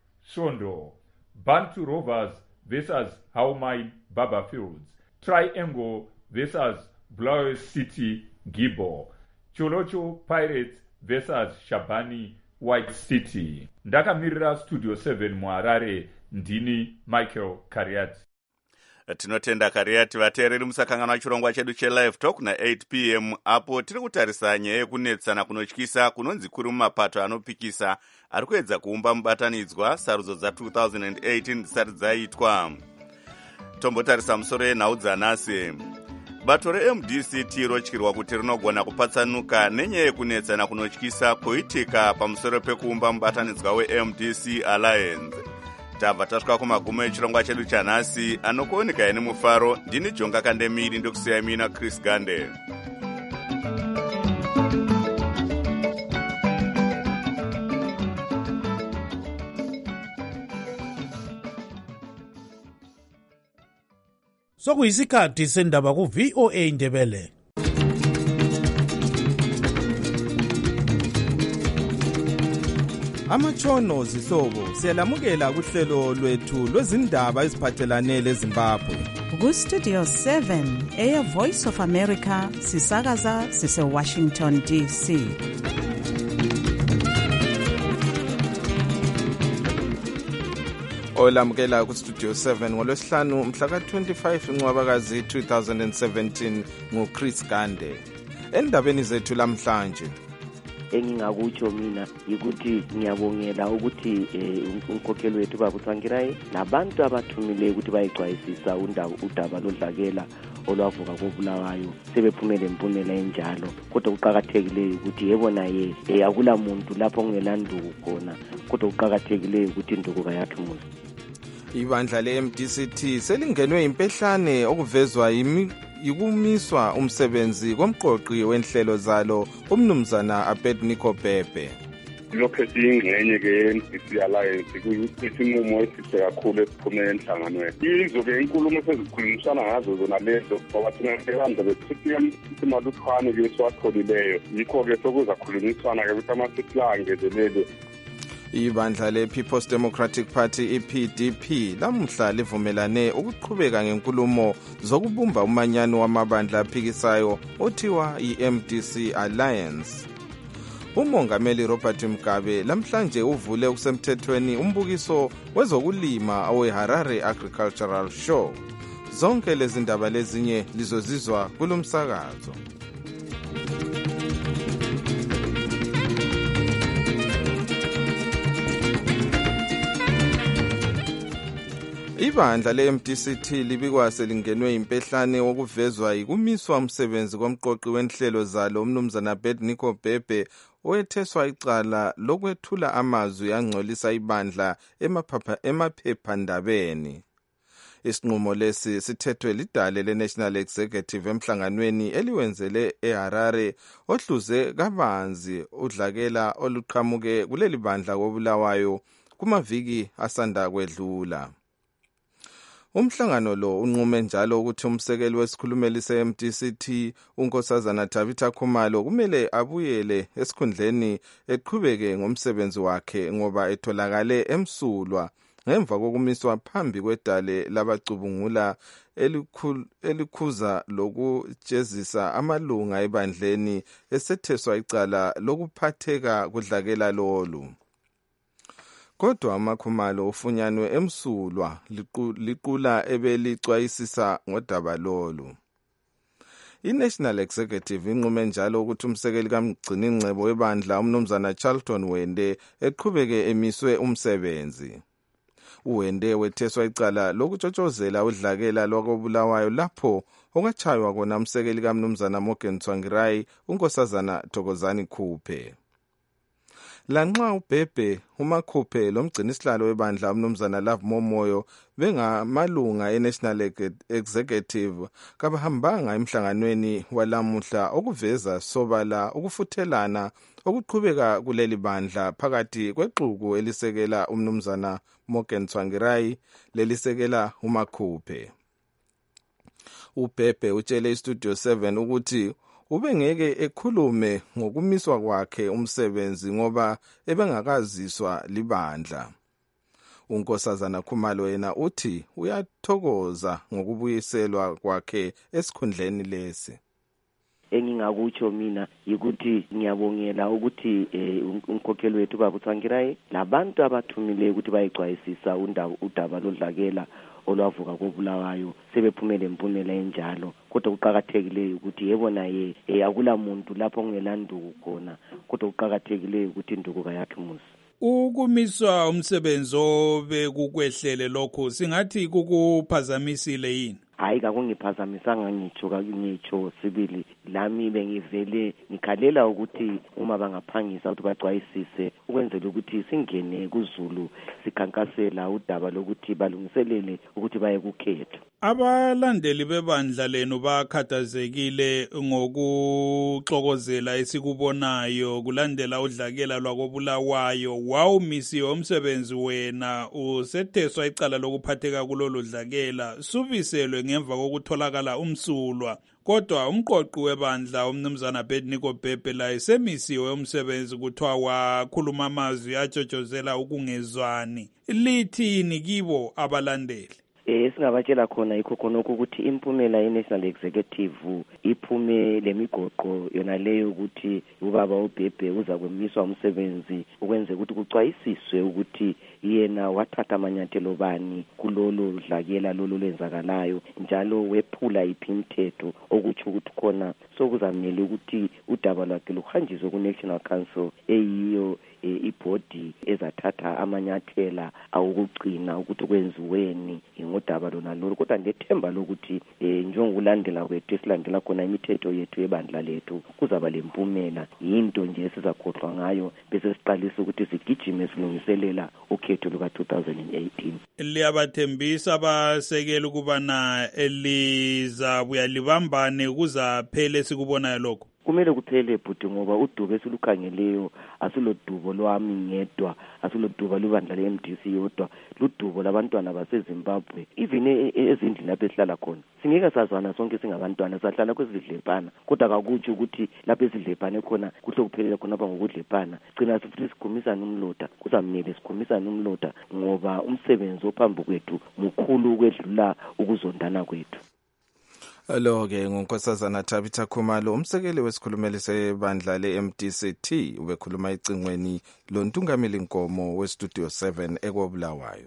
Sondo Bantu Rovers versus Haumain Barberfields, Triangle versus Bulawayo City Gibo, Cholocho Pirates versus Shabani White City. Ndakamirira Studio seven muHarare, ndini Michael Kariati. Tinotenda Kariati. Vateereri musakanganwa chirongwa chedu chelive talk na eight p m apo tiri kutarisa nyaya yekunetsana kunotyisa kunonzi kuri mumapato anopikisa ari kuedza kuumba mubatanidzwa sarudzo dza two thousand eighteen dzisati dzaitwa. Tombotarisa musoro yenhau dzanhasi. Bato reM D C T rotyirwa kuti rinogona kupatsanuka nenyaya yekunetsana kunotyisa koitika pamusoro pekuumba mubatanidzwa weM D C Alliance. Tabva tasvika kumagumo echirongwa chedu chanhasi. Anokuoneka ine mufaro, ndini Jonga Kandemiri, ndokusiyai mina Chris Gande. sokuyisikhathi sendaba ku-V O A Ndebele. Amatshono zihlobo siyalamukela kuhlelo lwethu lwezindaba eziphathelane leZimbabwe. Ku-Studio seven, Air Voice of America, sisakaza sise-Washington D C. Olamukela ku-Studio seven ngolwesihlanu mhla ka-twenty-five Ncwabakazi two thousand seventeen nguChris Gande. Endabeni zethu lamhlanje, engingakutsho mina yikuthi ngiyabongela ukuthi umkhokheli wethu baba uTsvangirai nabantu abathumile ukuthi bayixwayisisa udaba lodlakela olwavuka koBulawayo sebephumele impunela enjalo, kodwa kuqhakathekile ukuthi yebo naye akula muntu lapho ongelanduku khona, kodwa kuqhakathekile ukuthi induku yakhe umuzi. Ibandla le-M D C T selingenwe impehlane okuvezwa yimi yikumiswa umsebenzi komqoqi wenhlelo zalo umnumzana Abednego Bhebhe. Lokho ingxenye ke ye-M D C Alliance kuyisinqumo esihle kakhulu esiphumele enhlanganweni. Izo-ke inkulumo sezikhulumisana ngazo zona lezo ngoba thina sebanza besifika isimaluthwane-ke esiwatholileyo, yikho-ke sokuzakhulumiswana-ke ukuthi amasithi la angezelele. Ibandla le-People's Democratic Party, I P D P, lamuhla livumelane ukuqhubeka ngenkulumo zokubumba umanyano wamabandla aphikisayo othiwa i-M D C Alliance. Umongameli Robert Mugabe lamhlanje uvule kusemthethweni umbukiso wezokulima owe-Harare Agricultural Show. Zonke lezi ndaba lezinye lizozizwa kulomsakazo. Ibandla le-M D C T libikwa selingenwe impehlane wokuvezwa yikumiswa umsebenzi komqoqi wenhlelo zalo umnumzana Abednego Bhebhe owetheswa icala lokwethula amazwi angcolisa ibandla emaphephandabeni. Isinqumo lesi sithethwe lidale le-National Executive emhlanganweni eliwenzele eHarare ohluze kabanzi udlakela oluqhamuke kuleli bandla koBulawayo kumaviki asanda kwedlula. Umhlangano lo unqume njalo ukuthi umsekeli wesikhulumeli se-M D C T uNkosazana Tabitha Khumalo kumele abuyele esikhundleni eqhubeke ngomsebenzi wakhe ngoba etholakale emsulwa ngemva kokumiswa phambi kwedale labacubungula elikhuza lokujezisa amalunga ebandleni esetheswa icala lokuphatheka kudlakela lolu. Kodwa amaKhumalo ufunyanwe emsulwa liqula ebelicwayisisa ngodaba lolu. I-National Executive inqume njalo ukuthi umsekeli kamgcini ngcebo webandla umnumzana Charlton Wende eqhubeke emiswe umsebenzi. uWende wetheswa icala lokutshotshozela udlakela lwakoBulawayo lapho okachaywa kona umsekeli kamnumzana Morgan Tsvangirai uNkosazana Thokozani Khuphe. Lanxa uBhebhe uMakhuphe lomgcinisihlalo webandla umnumzana Love Momoyo bengamalunga e-National Executive kabahambanga emhlanganweni walamuhla okuveza sobala ukufuthelana okuqhubeka kuleli bandla phakathi kwexuku elisekela umnumzana Morgan Tsvangirai lelisekela uMakhuphe. uBhebhe utshele iStudio seven ukuthi ubengeke ekhulume ngokumiswa kwakhe umsebenzi ngoba ebengakaziswa libandla. uNkosazana Khumalo yena uthi uyathokoza ngokubuyiselwa kwakhe esikhundleni lesi. Engingakutsho mina yikuthi ngiyabongela ukuthi umkhokheli wethu baba uTsvangirai nabantu abathumile ukuthi bayixwayisisa udaba lodlakela olwavuka koBulawayo sebephumele impunela enjalo, kodwa kuqhakathekile ukuthi yebo naye akula muntu lapho ongelanduku khona, kodwa kuqhakathekile ukuthi induku yakhe umuzi. Ukumiswa umsebenzi obekukwehlele lokho singathi kukuphazamisile yini? Hayi kakungiphazamisanga ngitsho ngitsho sibili lami bengivele ngikhalela ukuthi uma bangaphangisa ukuthi baxwayisise ukwenzela ukuthi singene kuZulu sikhankasela udaba lokuthi balungiselele ukuthi baye kukhetho. Abalandeli bebandla lenu bakhathazekile ngokuxokozela esikubonayo kulandela udlakela lwakoBulawayo. Wawumisiwe umsebenzi wena usetheswa icala lokuphatheka kulolu dlakela, subiselwe ngemva kokutholakala umsulwa. Kodwa umqoqi webandla umnumzana Abednego Bhebhe laye semisiwe umsebenzi kuthiwa wakhuluma amazwi atshotshozela ukungezwani. Lithini kibo abalandeli? Eh singabatshela khona yikho khonokho ukuthi impumela ye-National Executive iphume lemigoqo yona leyo ukuthi ubaba uBhebhe uza kwemiswa umsebenzi ukwenze ukuthi kucwayisiswe ukuthi yena wathatha amanyathelo bani kulolo dlakela lolo lenzakalayo njalo wephula iphimithetho okuthi ukuthi khona sokuzamele ukuthi udaba lwakhe luhanjiswe ku-National Council eyiyo ibhodi ezathatha amanyathela awukugcina ukuthi kwenziweni ngodaba lona lolu. Kodwa ndethemba lokuthi njengokulandela kwethu esilandela khona imithetho yethu yebandla lethu kuzaba lempumela yinto nje esizakhohlwa ngayo bese siqalisa ukuthi sigijime silungiselela ukhetho luka two thousand eighteen. Liyabathembisa abasekela ukuba na elizabuya libambane kuzaphele sikubonayo lokho? Kumele kuphele bhuti ngoba udubo esilukhangeleyo asilodubo lwami ngedwa, asilodubo lubandla le-M D C yodwa, ludubo labantwana baseZimbabwe. Even ezindlini lapho esihlala khona singeke sazwana sonke singabantwana, sahlala kwezidlepana, kodwa kakutsho ukuthi lapho ezidlepane khona kuhle kuphelela khona apha ngokudlepana. Gcina futhi sikhumisana umlota, kuzamele sikhumisana umlota ngoba umsebenzi ophambi kwethu mukhulu ukwedlula ukuzondana kwethu. Lo-ke ngunkosazana Tabitha Khumalo, umsekeli wesikhulumeli sebandla le-M D C T, ubekhuluma ecingweni lontungameli Nkomo weStudio seven ekobulawayo.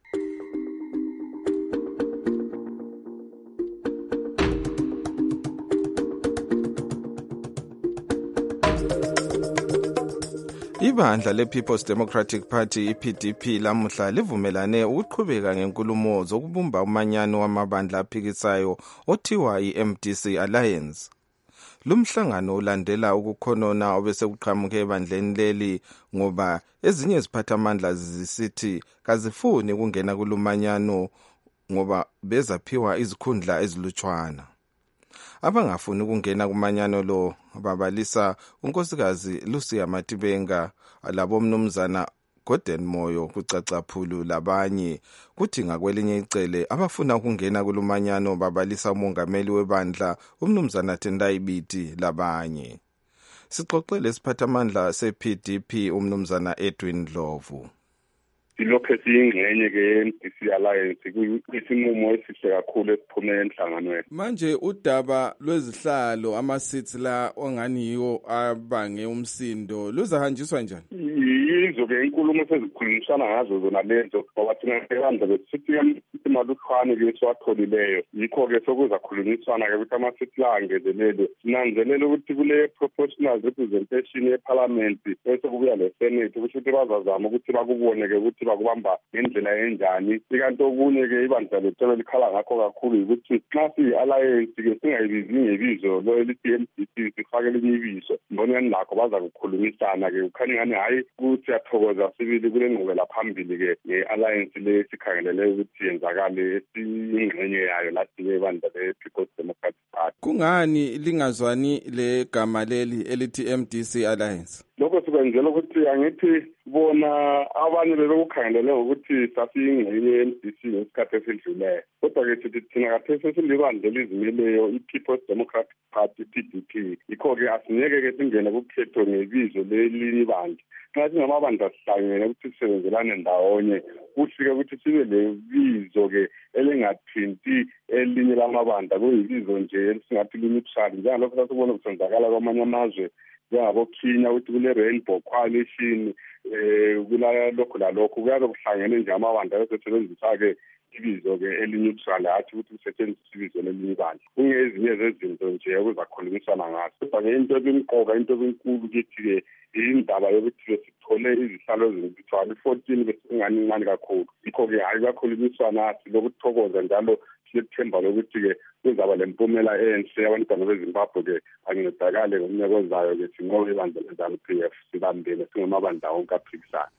Ibandla le-People's Democratic Party, I-P D P, lamuhla livumelane ukuqhubeka ngenkulumo zokubumba umanyano wamabandla aphikisayo othiwa i-M D C Alliance. Lumhlangano ulandela ukukhonona obesekuqhamuke ebandleni leli ngoba ezinye iziphathamandla zisithi kazifuni kungena kulumanyano ngoba bezaphiwa izikhundla ezilutshwana. Abangafuni ukungena kumanyano lo babalisa unkosikazi Lucia Matibenga labo mnumzana Gordon Moyo kucacaphulu labanye, kuthi ngakwelinye icele abafuna ukungena kulumanyano babalisa umongameli webandla umnumzana Tendai Biti labanye. Sixoxele isiphathamandla se-P D P umnumzana Edwin Dlovu. Ilokho esiyingxenye ke ye-M D C Alliance kuyisinqumo esihle kakhulu esiphume enhlanganweni. Manje udaba lwezihlalo ama-seats la ongani yiwo abange umsindo luzahanjiswa njani? Yizo ke inkulumo sezikhulumisana ngazo zona lezo ngoba thina ebandla besithi imaluhlwane ke siwatholileyo, yikho ke sokuzakhulumisana ke ukuthi ama-seats la angezelele. Sinanzelela ukuthi kule proportional representation ye-parliament bese kubuya le-senate ukuthi bazazama ukuthi bakubone ke ukuthi bakubamba ngendlela enjani. Ikanti okunye ke ibandla lethu likhala ngakho kakhulu ukuthi xa siyi-alliance ke singayibizi ngebizo lo elithi M D C, sifake elinye ibizo. Mbonani lakho baza kukhulumisana ke ukhanya ngani hayi ukuthi siyathokoza sibili kule ngqubela phambili ke nge-alliance le sikhangelele ukuthi yenzakale esiyingxenye yayo lathi ke ibandla le-People's Democratic Party. Kungani lingazwani le gama leli elithi M D C Alliance? Lokho sikwenzela ukuthi angithi bona abanye bebekukhangelele ukuthi sasiyingxenye ye-M D C ngesikhathi esidluleyo, kodwa ke sithi thina khathesi sesilibandla elizimeleyo i-People's Democratic Party, P D P. Yikho ke asingeke ke singene kukhetho ngebizo lelinye ibandla. Xa singamabandla sihlangene ukuthi sisebenzelane ndawonye, kuhle ukuthi sibe lebizo ke elingathinti elinye lamabandla, kuyibizo nje elisingathi linebushali njalo lokho sasibona kusenzakala kwamanye amazwe njengabo Kenya ukuthi kule Rainbow Coalition eh kula lokho la lokho kuyabe kuhlangene nje amabandla esebenzisa ke ibizo ke elinye ukusala athi ukuthi kusetshenziswa ibizo lelinye ibandla. Kungezinye zezinto nje okuzakhulumisana ngazo, kodwa ke into enkulu into enkulu kithi ke indaba yokuthi sithole izihlalo ezibithwala fourteen besingani incane kakhulu. Yikho ke hayi kakhulumisana silokuthokoza njalo sithemba lokuthi ke kuzaba lempumela enhle abantwana beZimbabwe ke bancedakale ngomnyaka ozayo ke sinqobe ibandla le-P F sibambele singamabandla onke aphikisayo.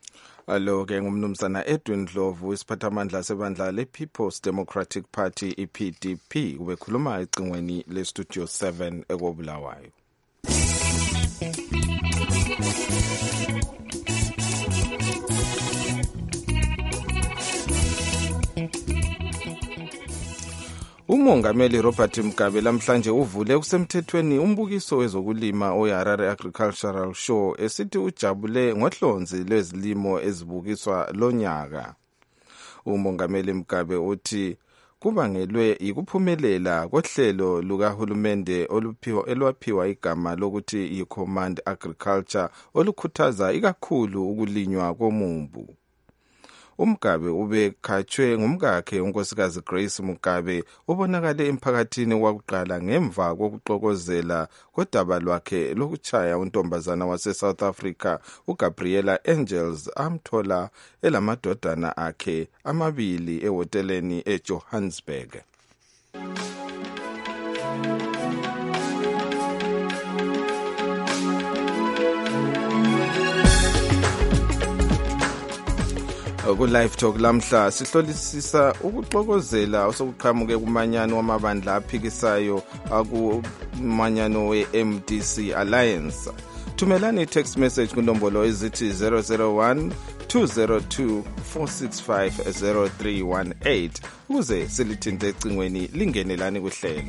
Alo-ke ngumnumzana Edwin Dlovu, isiphathamandla sebandla le-People's Democratic Party, I-P D P, ubekhuluma ecingweni le-Studio seven ekobulawayo. umongameli Robert Mugabe lamhlanje uvule kusemthethweni umbukiso wezokulima oyiHarare Agricultural Show esithi ujabule ngohlonzi lwezilimo ezibukiswa lonyaka. Umongameli Mugabe uthi kubangelwe yikuphumelela kohlelo lukahulumende oluphiwa elwaphiwa igama lokuthi yi-Command Agriculture olukhuthaza ikakhulu ukulinywa komumbu. uMugabe ubekhatshwe ngumkakhe unkosikazi Grace Mugabe ubonakale emphakathini wakuqala ngemva kokuxokozela kodaba lwakhe lokuchaya untombazana wase-South Africa uGabriela Angels amthola elamadodana akhe amabili ehoteleni eJohannesburg. Ku-Live Talk lamhla sihlolisisa ukuxokozela osokuqhamuke kumanyano wamabandla aphikisayo akumanyano we-M D C Alliance. Thumelani i-text message kunombolo ezithi zero zero one two zero two four six five zero three one eight ukuze silithinte ecingweni lingenelani kuhlelo.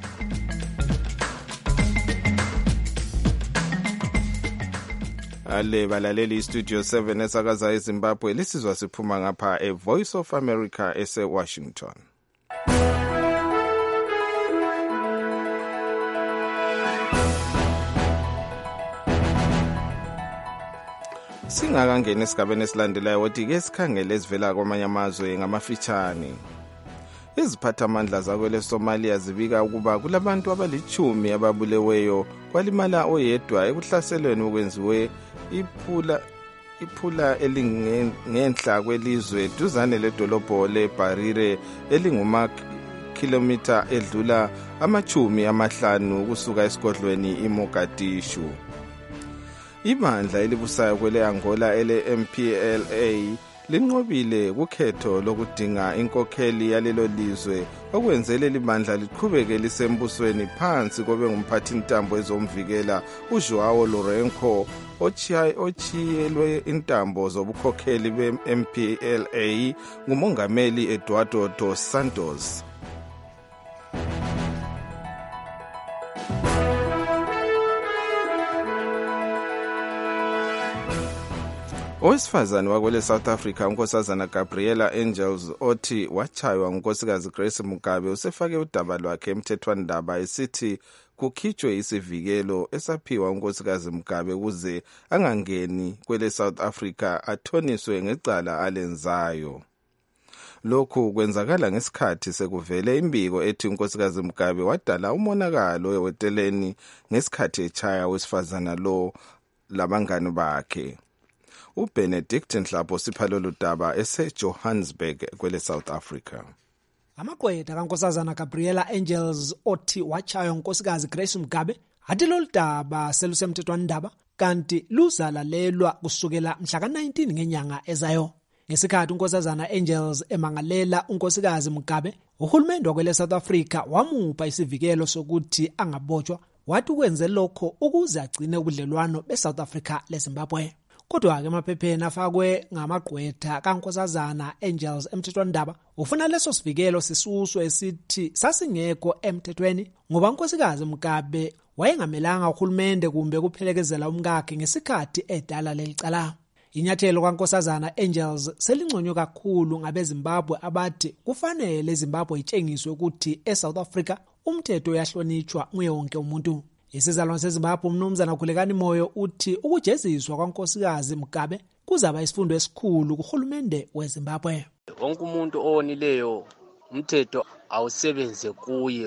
Ale balaleli Studio seven esakaza eZimbabwe lisizwa siphuma ngapha eVoice of America ese-Washington. Singakangena esigabeni esilandelayo wothi ke sikhangele esivela kwamanye amazwe ngamafitshane. Iziphathamandla zakwele Somalia zibika ukuba kulabantu abalichumi ababuleweyo kwalimala oyedwa ekuhlaselweni okwenziwe iphula iphula elingenhla kwelizwe duzane ledolobho leBarire elinguma kilometer edlula amachumi amahlanu kusuka esigodlweni iMogadishu. Ibandla elibusayo kwele Angola ele M P L A linqobile kukhetho lokudinga inkokheli yalelo lizwe okwenzele libandla liqhubeke lisembusweni phansi kobe ngumphathi intambo ezomvikela uJoao Lourenco ochiyelwe intambo zobukhokheli be-M P L A ngumongameli Eduardo dos Santos. Owesifazane wakwele South Africa unkosazana Gabriela Angels othi wachaywa ngunkosikazi Grace Mugabe usefake udaba lwakhe emthethwandaba esithi kukhitshwe isivikelo esaphiwa unkosikazi Mugabe ukuze angangeni kwele South Africa athoniswe ngecala alenzayo. Lokhu kwenzakala ngesikhathi sekuvele imbiko ethi unkosikazi Mugabe wadala umonakalo ehoteleni ngesikhathi echaya wesifazana lo labangani bakhe. uBenedict Nhlapho siphalo ludaba ese-Johannesburg kwele South Africa. Amaqwetha kankosazana Gabriela Angels othi wachaywa unkosikazi Grace Mugabe athi lolu daba selusemthethwandaba kanti luzalalelwa kusukela mhla ka nineteen ngenyanga ezayo. Ngesikhathi unkosazana Angels emangalela unkosikazi Mugabe, uhulumende wakwele South Africa wamupha isivikelo sokuthi angabotshwa, wathi ukwenze lokho ukuze agcine ubudlelwano beSouth Africa leZimbabwe. Kodwa-ke emaphepheni afakwe ngamagqwetha kankosazana Angels emthethwandaba ufuna leso sivikelo sisuswe esithi sasingekho emthethweni ngoba unkosikazi Mugabe wayengamelanga uhulumende kumbe kuphelekezela umkakhe ngesikhathi edala lelicala. Inyathelo kankosazana Angels selingconywe kakhulu ngabeZimbabwe abathi kufanele eZimbabwe itshengiswe ukuthi eSouth Africa umthetho uyahlonitshwa nguye wonke umuntu. Isizalwane seZimbabwe umnumzana Khulekani Moyo uthi ukujeziswa kwankosikazi Mugabe kuzaba isifundo esikhulu kuhulumende weZimbabwe. Wonke umuntu owonileyo umthetho awusebenze kuye,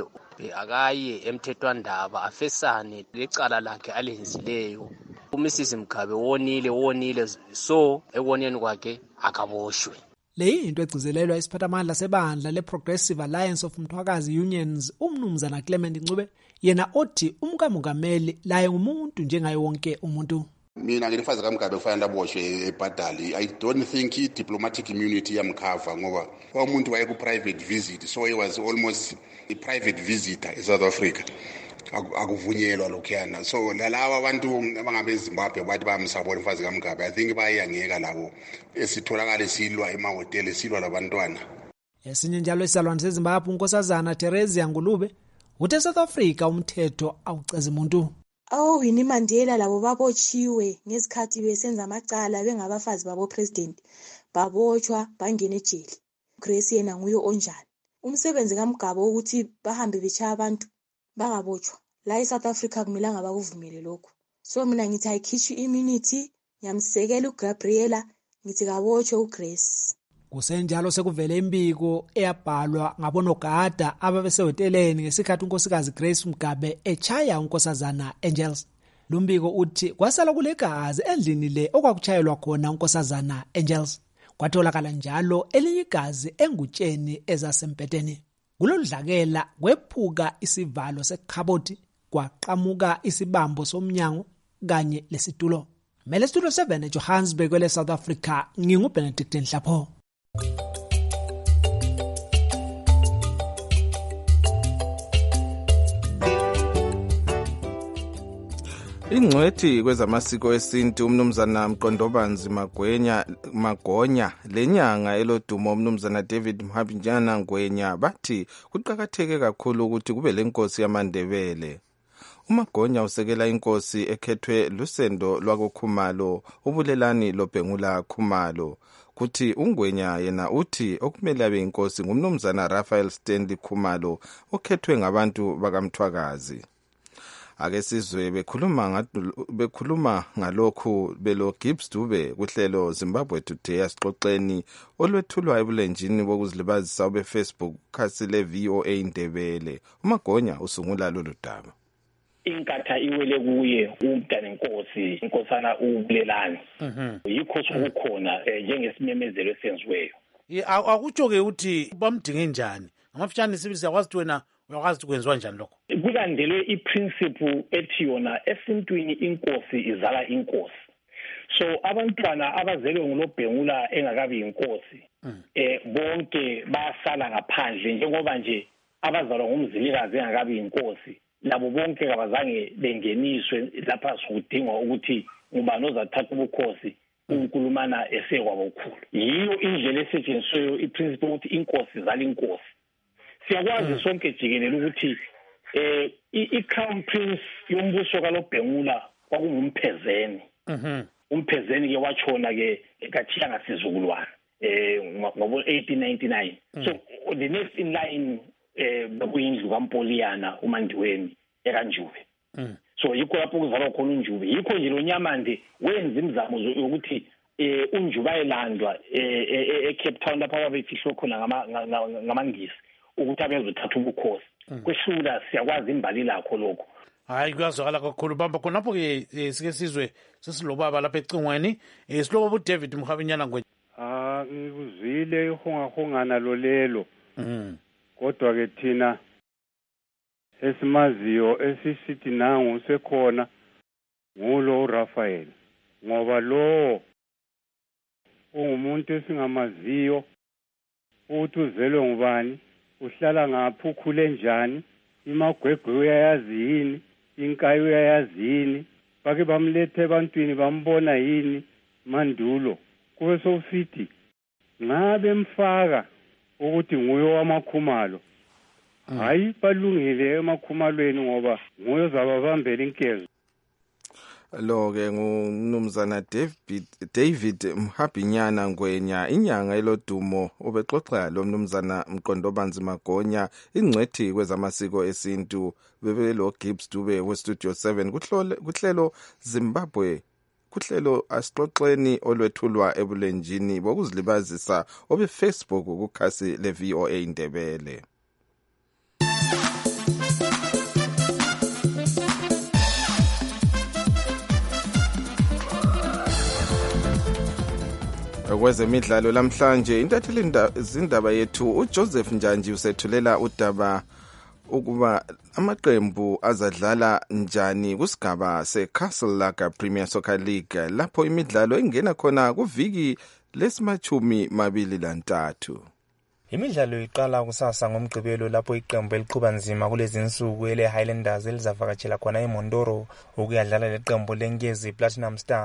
akaye emthethwandaba afesane lecala lakhe alenzileyo. uMisis Mugabe wonile wonile so ekoneni kwakhe akaboshwe. Le into egcizelelwa isiphathamandla sebandla leProgressive Alliance of Mthwakazi Unions umnumzana Clement Ncube yena othi umkamongameli laye ngumuntu njengaye wonke umuntu. Mina ngilifaza kaMugabe kufanele aboshwe ebhadali. I don't think i diplomatic immunity yamkhava ngoba umuntu waye ku private visit, so he was almost a private visitor eSouth Africa. Akuvunyelwa lokhuyana. So lalawa abantu abangabe eZimbabwe bathi bamsabona umfazi kaMugabe, I think bayangeka labo esitholakala silwa emahoteli silwa labantwana. Esinye njalo isalwane seZimbabwe unkosazana Teresia Ngulube uthe South Africa umthetho awuceza umuntu. Oh, Winnie Mandela labo babotshiwe ngezikhathi besenza amacala bengabafazi babo president. Babotshwa bangena ejele. Grace yena nguye onjani. Umsebenzi kaMgaba ukuthi bahambe bechaya abantu bangabotshwa. La eSouth Africa kumilanga bakuvumele lokho. So mina ngithi ayikhishwe immunity, ngiyamsekela uGabriela, ngithi kabotshwe uGrace. Kusenjalo sekuvele imbiko eyabhalwa ngabonogada ababesehoteleni ngesikhathi unkosikazi Grace Mugabe echaya unkosazana Angels. Lumbiko uthi kwasala kulegazi endlini le okwakuchayelwa khona unkosazana Angels. Kwatholakala njalo elinye igazi engutsheni ezasempeteni. Kulodlakela kwephuka isivalo sekhaboti, kwaqhamuka isibambo somnyango kanye lesitulo. Mele studio seven eJohannesburg kwele South Africa, nginguBenedict Nhlapho. Ingcwethi kwezamasiko esintu umnumzana Mqondobanzi Magwenya Magonya lenyanga elodumo umnumzana David Mhapinyana Ngwenya bathi kuqhakatheke kakhulu ukuthi kube lenkosi yamaNdebele. uMagonya usekela inkosi ekhethwe lusendo lwakoKhumalo ubulelani loBhengula Khumalo. Kuthi uNgwenya yena uthi okumele abe inkosi ngumnumzana Raphael Stanley Khumalo okhethwe ngabantu bakamthwakazi. Ake sizwe bekhuluma bekhuluma ngalokhu belo Gibbs Dube kuhlelo Zimbabwe Today asixoxeni olwethulwa ebulenjini bokuzilibazisa obe Facebook khasi le V O A Ndebele. uMagonya usungula lolu daba. Inkatha iwele kuye umntana inkosi inkosana ubulelani. Mhm. Yikho sokukhona njengesimemezelo esenziweyo. Akutsho ke uthi bamdinge njani? Ngamafutshane sibili siyakwazi wena uyakwazi ukwenziwa njani lokho? Kulandelwe iprinciple ethi yona esintwini inkosi izala inkosi. So abantwana abazelwe nguloBhengula engakabi inkosi eh bonke basala ngaphandle njengoba nje abazalwa ngumzilikazi engakabi inkosi labo bonke abazange bengeniswe lapha sokudingwa ukuthi ngubani ozathatha ubukhosi uNkulumana esekwabo okukhulu. Yiyo indlela esetshenziswayo iprinciple ukuthi inkosi izala inkosi. Siyakwazi sonke jikelele ukuthi eh iCrown Prince yombuso kaLoBhengula kwakungumphezeni. Mhm. Umphezeni ke wachona ke ekathiya ngasizukulwana eh ngobo eighteen ninety-nine. So the next in line eh bekuyindlu kaMpoliana uMandiweni ekanjuve. Mhm. So yikho lapho kuzalwa khona uNjuve. Yikho nje lo Nyamande wenza imizamo yokuthi eh uNjuve ayelandwa eh eCape Town lapha ababefihlo khona ngama ngamangisi ukuthi abezothatha ubukhosi. Kwehlula siyakwazi imbali lakho lokho. Hayi kuyazwakala kakhulu bamba khonapho ke sike sizwe sesilobaba lapha ecingweni silobo uDavid Mhapinyana Ngwenya. Ah ngikuzwile ihongahongana lo lelo. Mhm. Kodwa ke thina esimaziyo esisithi nangu sekhona ngulo uRaphael ngoba lo ungumuntu esingamaziyo ukuthi uzelwe ngubani uhlala ngaphi ukhule njani imagwegwe uyayazi yini inkayi uyayazi yini bake bamlethe ebantwini bambona yini mandulo kube sowusithi ngabe mfaka ukuthi nguye wamakhumalo hayi balungile emakhumalweni ngoba nguye ozababambela inkezo. Lo ke ngumnumzana David David Mhapinyana Ngwenya inyanga elodumo ubexoxa lo mnumzana Mqondobanzi Magonya ingcwethi kwezamasiko esintu bebelo Gibbs Dube we Studio seven kuhlelo kuhlelo Zimbabwe kuhlelo asixoxeni olwethulwa ebulenjini bokuzilibazisa obe Facebook kukhasi le V O A Ndebele. Kwezemidlalo lamhlanje intatheli zindaba yethu uJoseph Njanji usethulela udaba ukuba amaqembu azadlala njani kusigaba seCastle Lager Premier Soccer League lapho imidlalo ingena khona kuviki lesimachumi mabili lantathu. Imidlalo iqala kusasa ngomgqibelo lapho iqembu eliqhuba nzima kulezi insuku ele Highlanders elizavakatshela khona eMondoro ukuyadlala leqembu leNgezi Platinum Stars.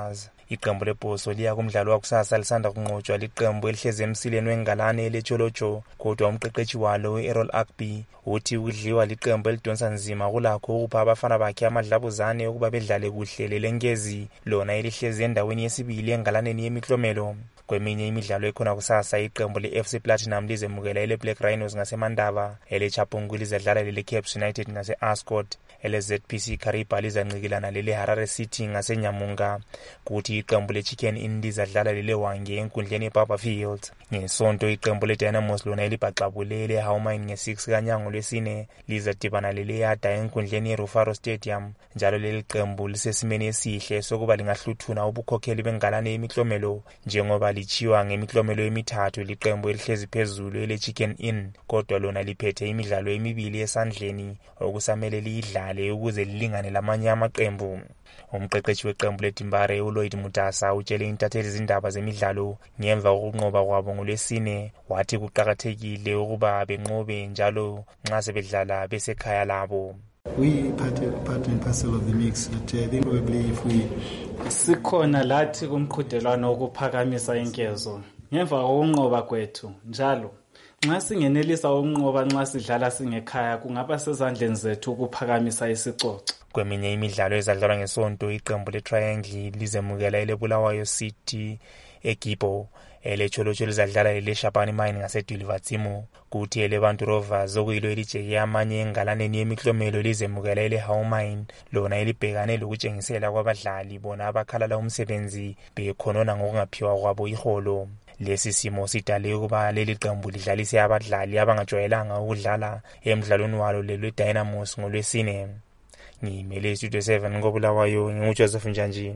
Iqembu leBhoso liya kumdlalo wakusasa lisanda kunqotshwa liqembu elihleze emsileni wengalane leTsholotsho, kodwa umqeqeshi walo u-Errol Agby uthi ukudliwa liqembu elidonsa nzima kulakho ukupha abafana bakhe amadlabuzane ukuba bedlale kuhle lelenkezi lona elihleze endaweni yesibili engalaneni yemiklomelo. Kweminye imidlalo ekhona kusasa iqembu le-F C Platinum lizemukela ele Black Rhinos ngaseMandava, ele Chapungwe lizadlala lele Caps United ngase-Ascot, ele Z P C Kariba lizancikilana lele Harare City ngaseNyamunga, kuthi iqembu le-Chicken Inn lizadlala lele Hwange enkundleni eBarberfield. Ngesonto iqembu le-Dynamos lona elibhaxabule ele Howmine nge-six kaNyango lwesine lizadibana lele Yada enkundleni yeRufaro Stadium, njalo leli qembu lisesimeni esihle sokuba lingahluthuna ubukhokheli bengalane yemiklomelo njengoba lichiwa ngemiklomelo emithathu liqembu elihlezi phezulu ele-Chicken Inn, kodwa lona liphethe imidlalo emibili esandleni okusamele liyidlale ukuze lilingane lamanye amaqembu. Umqeqeshi weqembu leDimbare uLloyd Mutasa utshele intatheli izindaba zemidlalo ngemva kokunqoba kwabo ngolwesine, wathi kuqakathekile ukuba benqobe njalo nxa sebedlala besekhaya labo. We part, part and parcel of the mix, but I think probably if we sikhona lathi kumqhudelwano wokuphakamisa inkezo ngemva kokunqoba kwethu, njalo nxa singenelisa ukunqoba nxa sidlala singekhaya kungaba sezandleni zethu ukuphakamisa isicoco. Kweminye imidlalo ezadlalwa ngesonto iqembu le-Triangle lizemukela ele Bulawayo City eGibo, ele Tsholotsho lizadlala lele Shapani Mine ngaseDulivatimu, kuthi ele Bantu Rovers okuyilo elijeke amanye engalaneni yemiklomelo lizemukela ele Howmine lona elibhekane lokutshengisela kwabadlali bona abakhalala umsebenzi bekhonona ngokungaphiwa kwabo iholo. Lesi simo sidale ukuba leli qembu lidlalise abadlali abangajwayelanga ukudlala emidlalweni walo lelo Dynamos ngolwesine. Ngimele Studio seven ngobulawayo nginguJoseph Njanji.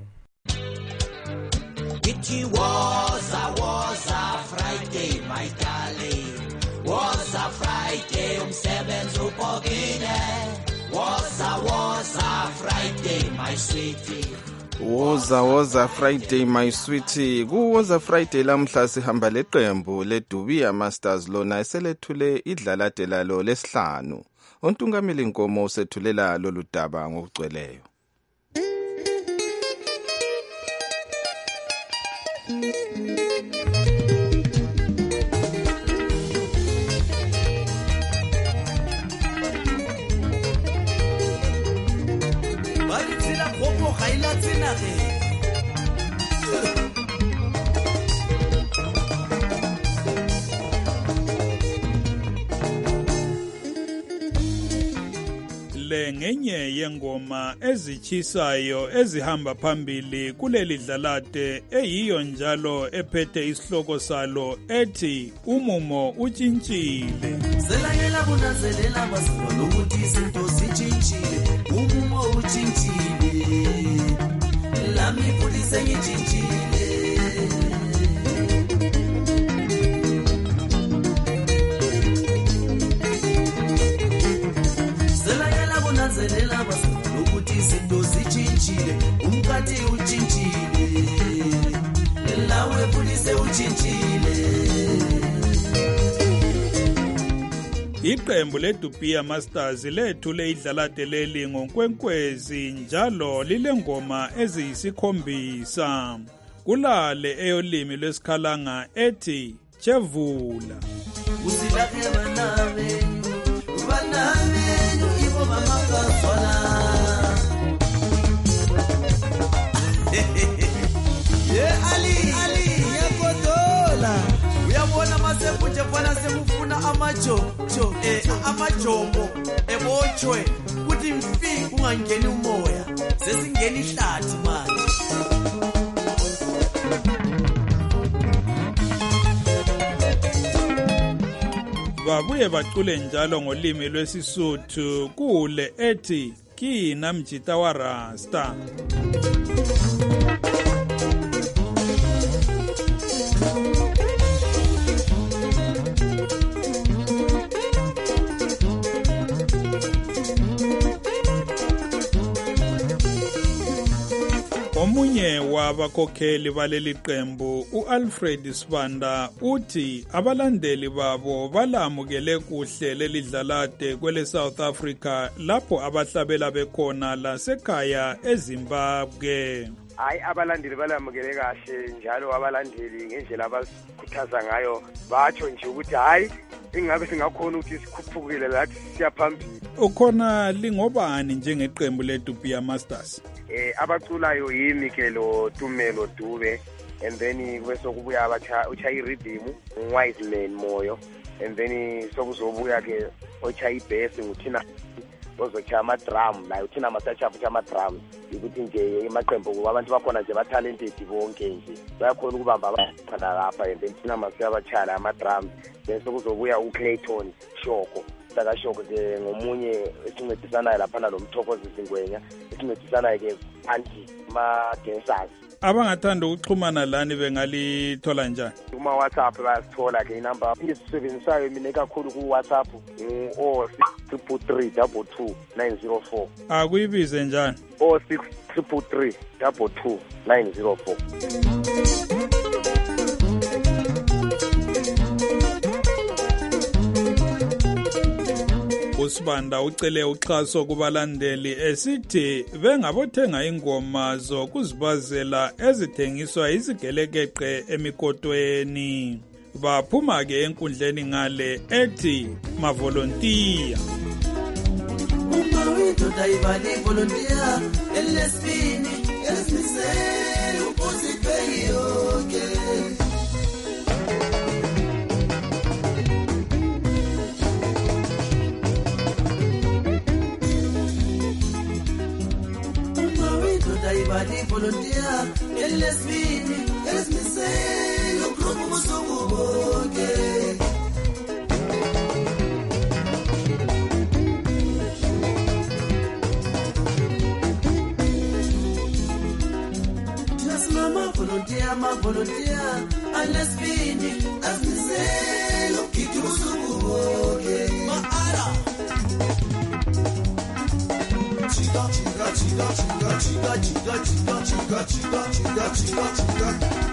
It was a was a Friday, my darling. Was a Friday, umsebenzi upokile. Was a was a Friday, my sweetie. Woza woza Friday my sweetie. Kuwoza Friday lamhla sihamba leqembu leDubia Masters lona eselethule idlalade lalo lesihlanu. Untungameli Nkomo usethulela lolu daba ngokugcweleyo. Bayitsila gopo ga ila tsena ge. Le ngenye yengoma ezitshisayo ezihamba phambili kuleli dlalade eyiyo njalo ephethe isihloko salo ethi umumo utshintshile. Selangela kunanzelela basibona ukuthi izinto zitshintshile, umumo utshintshile, lami futhi sengitshintshile. Selangela basibona ukuthi izinto zitshintshile, umkhathi utshintshile, lawe futhi sewutshintshile. Iqembu leDubia Masters lethule idlalade leli ngonkwenkwezi njalo lilengoma eziyisikhombisa. Kulale eyolimi lwesikhalanga ethi Chevula. Usilakhe banabe, banabe ibo bamakazwana. Ye Ali, Ali yakodola. Uyabona masebuje fana semufuna amajojo, eh amajombo ebochwe kuthi mfi kungangeni umoya. Sesingena ihlathi manje. Babuye bacule njalo ngolimi lwesisuthu kule ethi kina mjita wa rasta. Omunye wabakhokheli baleli qembu uAlfred Sibanda uthi abalandeli babo balamukele kuhle leli dlalade kwele South Africa lapho abahlabela bekhona lasekhaya eZimbabwe. hayi abalandeli balamukele kahle njalo abalandeli ngendlela abasikhuthaza ngayo batsho nje ukuthi hayi ingabe singakhona ukuthi sikhuphukile lathi siyaphambili. Ukhona lingobani njengeqembu leDupiya Masters? Eh abaculayo yimi ke lo Tumelo Dube, and then kube sokubuya abacha uchayi rhythm Wise Man Moyo, and then sokuzobuya ke ochayi bass nguthina ozochaya ama drum la uthina masacha futhi ama drums ukuthi nje emaqembu abantu bakhona nje ba talented bonke nje bayakhona ukubamba abaqhala lapha, and then thina masiyabachala ama drums bese kuzobuya uClayton Shoko saka Shoko ke ngomunye esincedisanayo lapha nalomthokozi Zingwenya esincedisanayo ke anti ma dancers. Abangathanda ukuxhumana lani bengalithola njani? Uma WhatsApp bayasithola ke inamba engisisebenzisayo mina kakhulu ku WhatsApp o six three three two two nine zero four. Akuyibize njani? o six three three two two nine zero four. uSibanda ucele uxhaso kubalandeli esithi bengabothenga ingoma zokuzibazela ezithengiswa izigelekeqe emikotweni. Baphuma ke enkundleni ngale ethi mavolontiya. Uma windoda ibale volontiya elesibini elesimisele upoziphe yonke. Ibadi volunteer elesibini elesimiselo grupo musungu bonke. Tiasimama volunteer ma volunteer elesibini elesimiselo grupo musungu bonke. Maara chica chica chica chica chica chica chica chica chica chica chica chica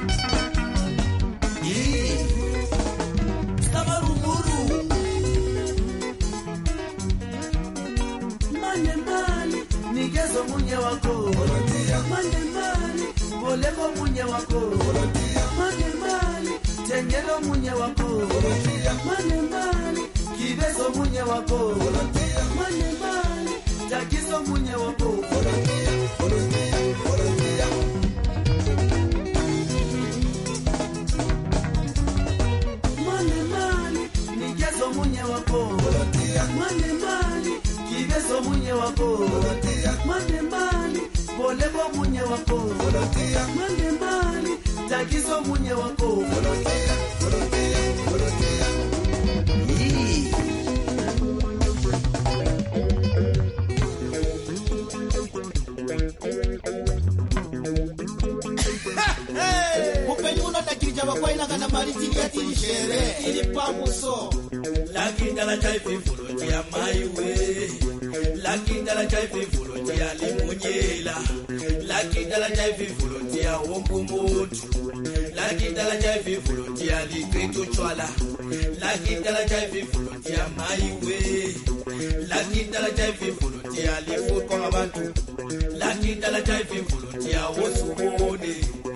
yeah sabarumuru mane mali nigezo munye wako mane mali boleko munye wako mane mali tengelo munye wako mane mali kibezo munye wako mane mali takizo munye wako volunteer volunteer volunteer mane mali nigezo munye wako volunteer mane mali kibezo munye wako volunteer mane mali boleko munye wako volunteer mane mali takizo munye wako volunteer volunteer volunteer Bakwaina kana maritini ya tirishere ili pamuso lakinda la chaife fuloti ya maiwe lakinda la chaife fuloti ya limunyela lakinda la chaife fuloti ya wombumutu lakinda la chaife fuloti ya likritu chwala lakinda la chaife fuloti ya maiwe lakinda la chaife fuloti ya lifuko abantu lakinda la chaife fuloti ya wosubone.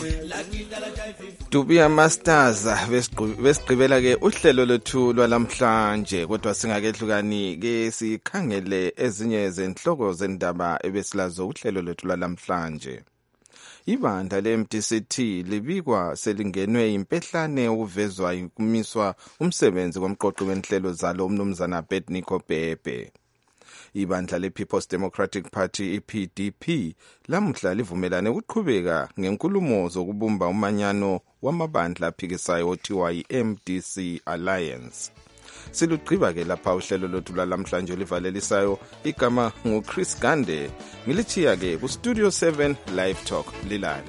Dupiya Masters besigqibela ke uhlelo lethu lwalamhlanje, kodwa singakehlukani ke sikhangele ezinye zenhloko zendaba ebesilazo uhlelo lethu lwalamhlanje. Ibandla le-M D C T libikwa selingenwe impehlane ukuvezwa ukumiswa umsebenzi komqoqi wenhlelo zalo umnumzana Abednego Bhebhe. Ibandla le-People's Democratic Party i-P D P lamuhla livumelane ukuqhubeka ngenkulumo zokubumba umanyano wamabandla aphikisayo othiwa yi-M D C Alliance. Silugqiba ke lapha uhlelo lothu lwalamhlanje olivalelisayo. Igama nguChris Gande, ngilithiya ke ku Studio seven Live Talk. Lilale.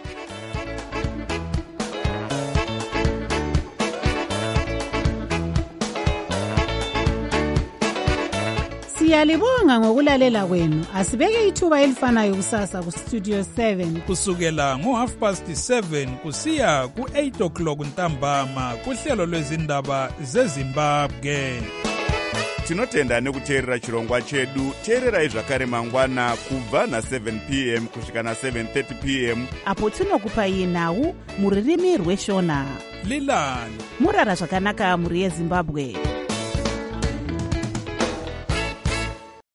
Siyalibonga ngokulalela kwenu. Asibeke ithuba elifanayo kusasa ku Studio seven kusukela ngo half past seven kusiya ku eight o'clock ntambama kuhlelo lwezindaba zeZimbabwe. tinotenda nekuteerera chirongwa chedu. Teererai zvakare mangwana kubva na-seven p m kusvika na-seven thirty p m apo tinokupai nhau mururimi rweshona. Lilani murara zvakanaka muri yeZimbabwe.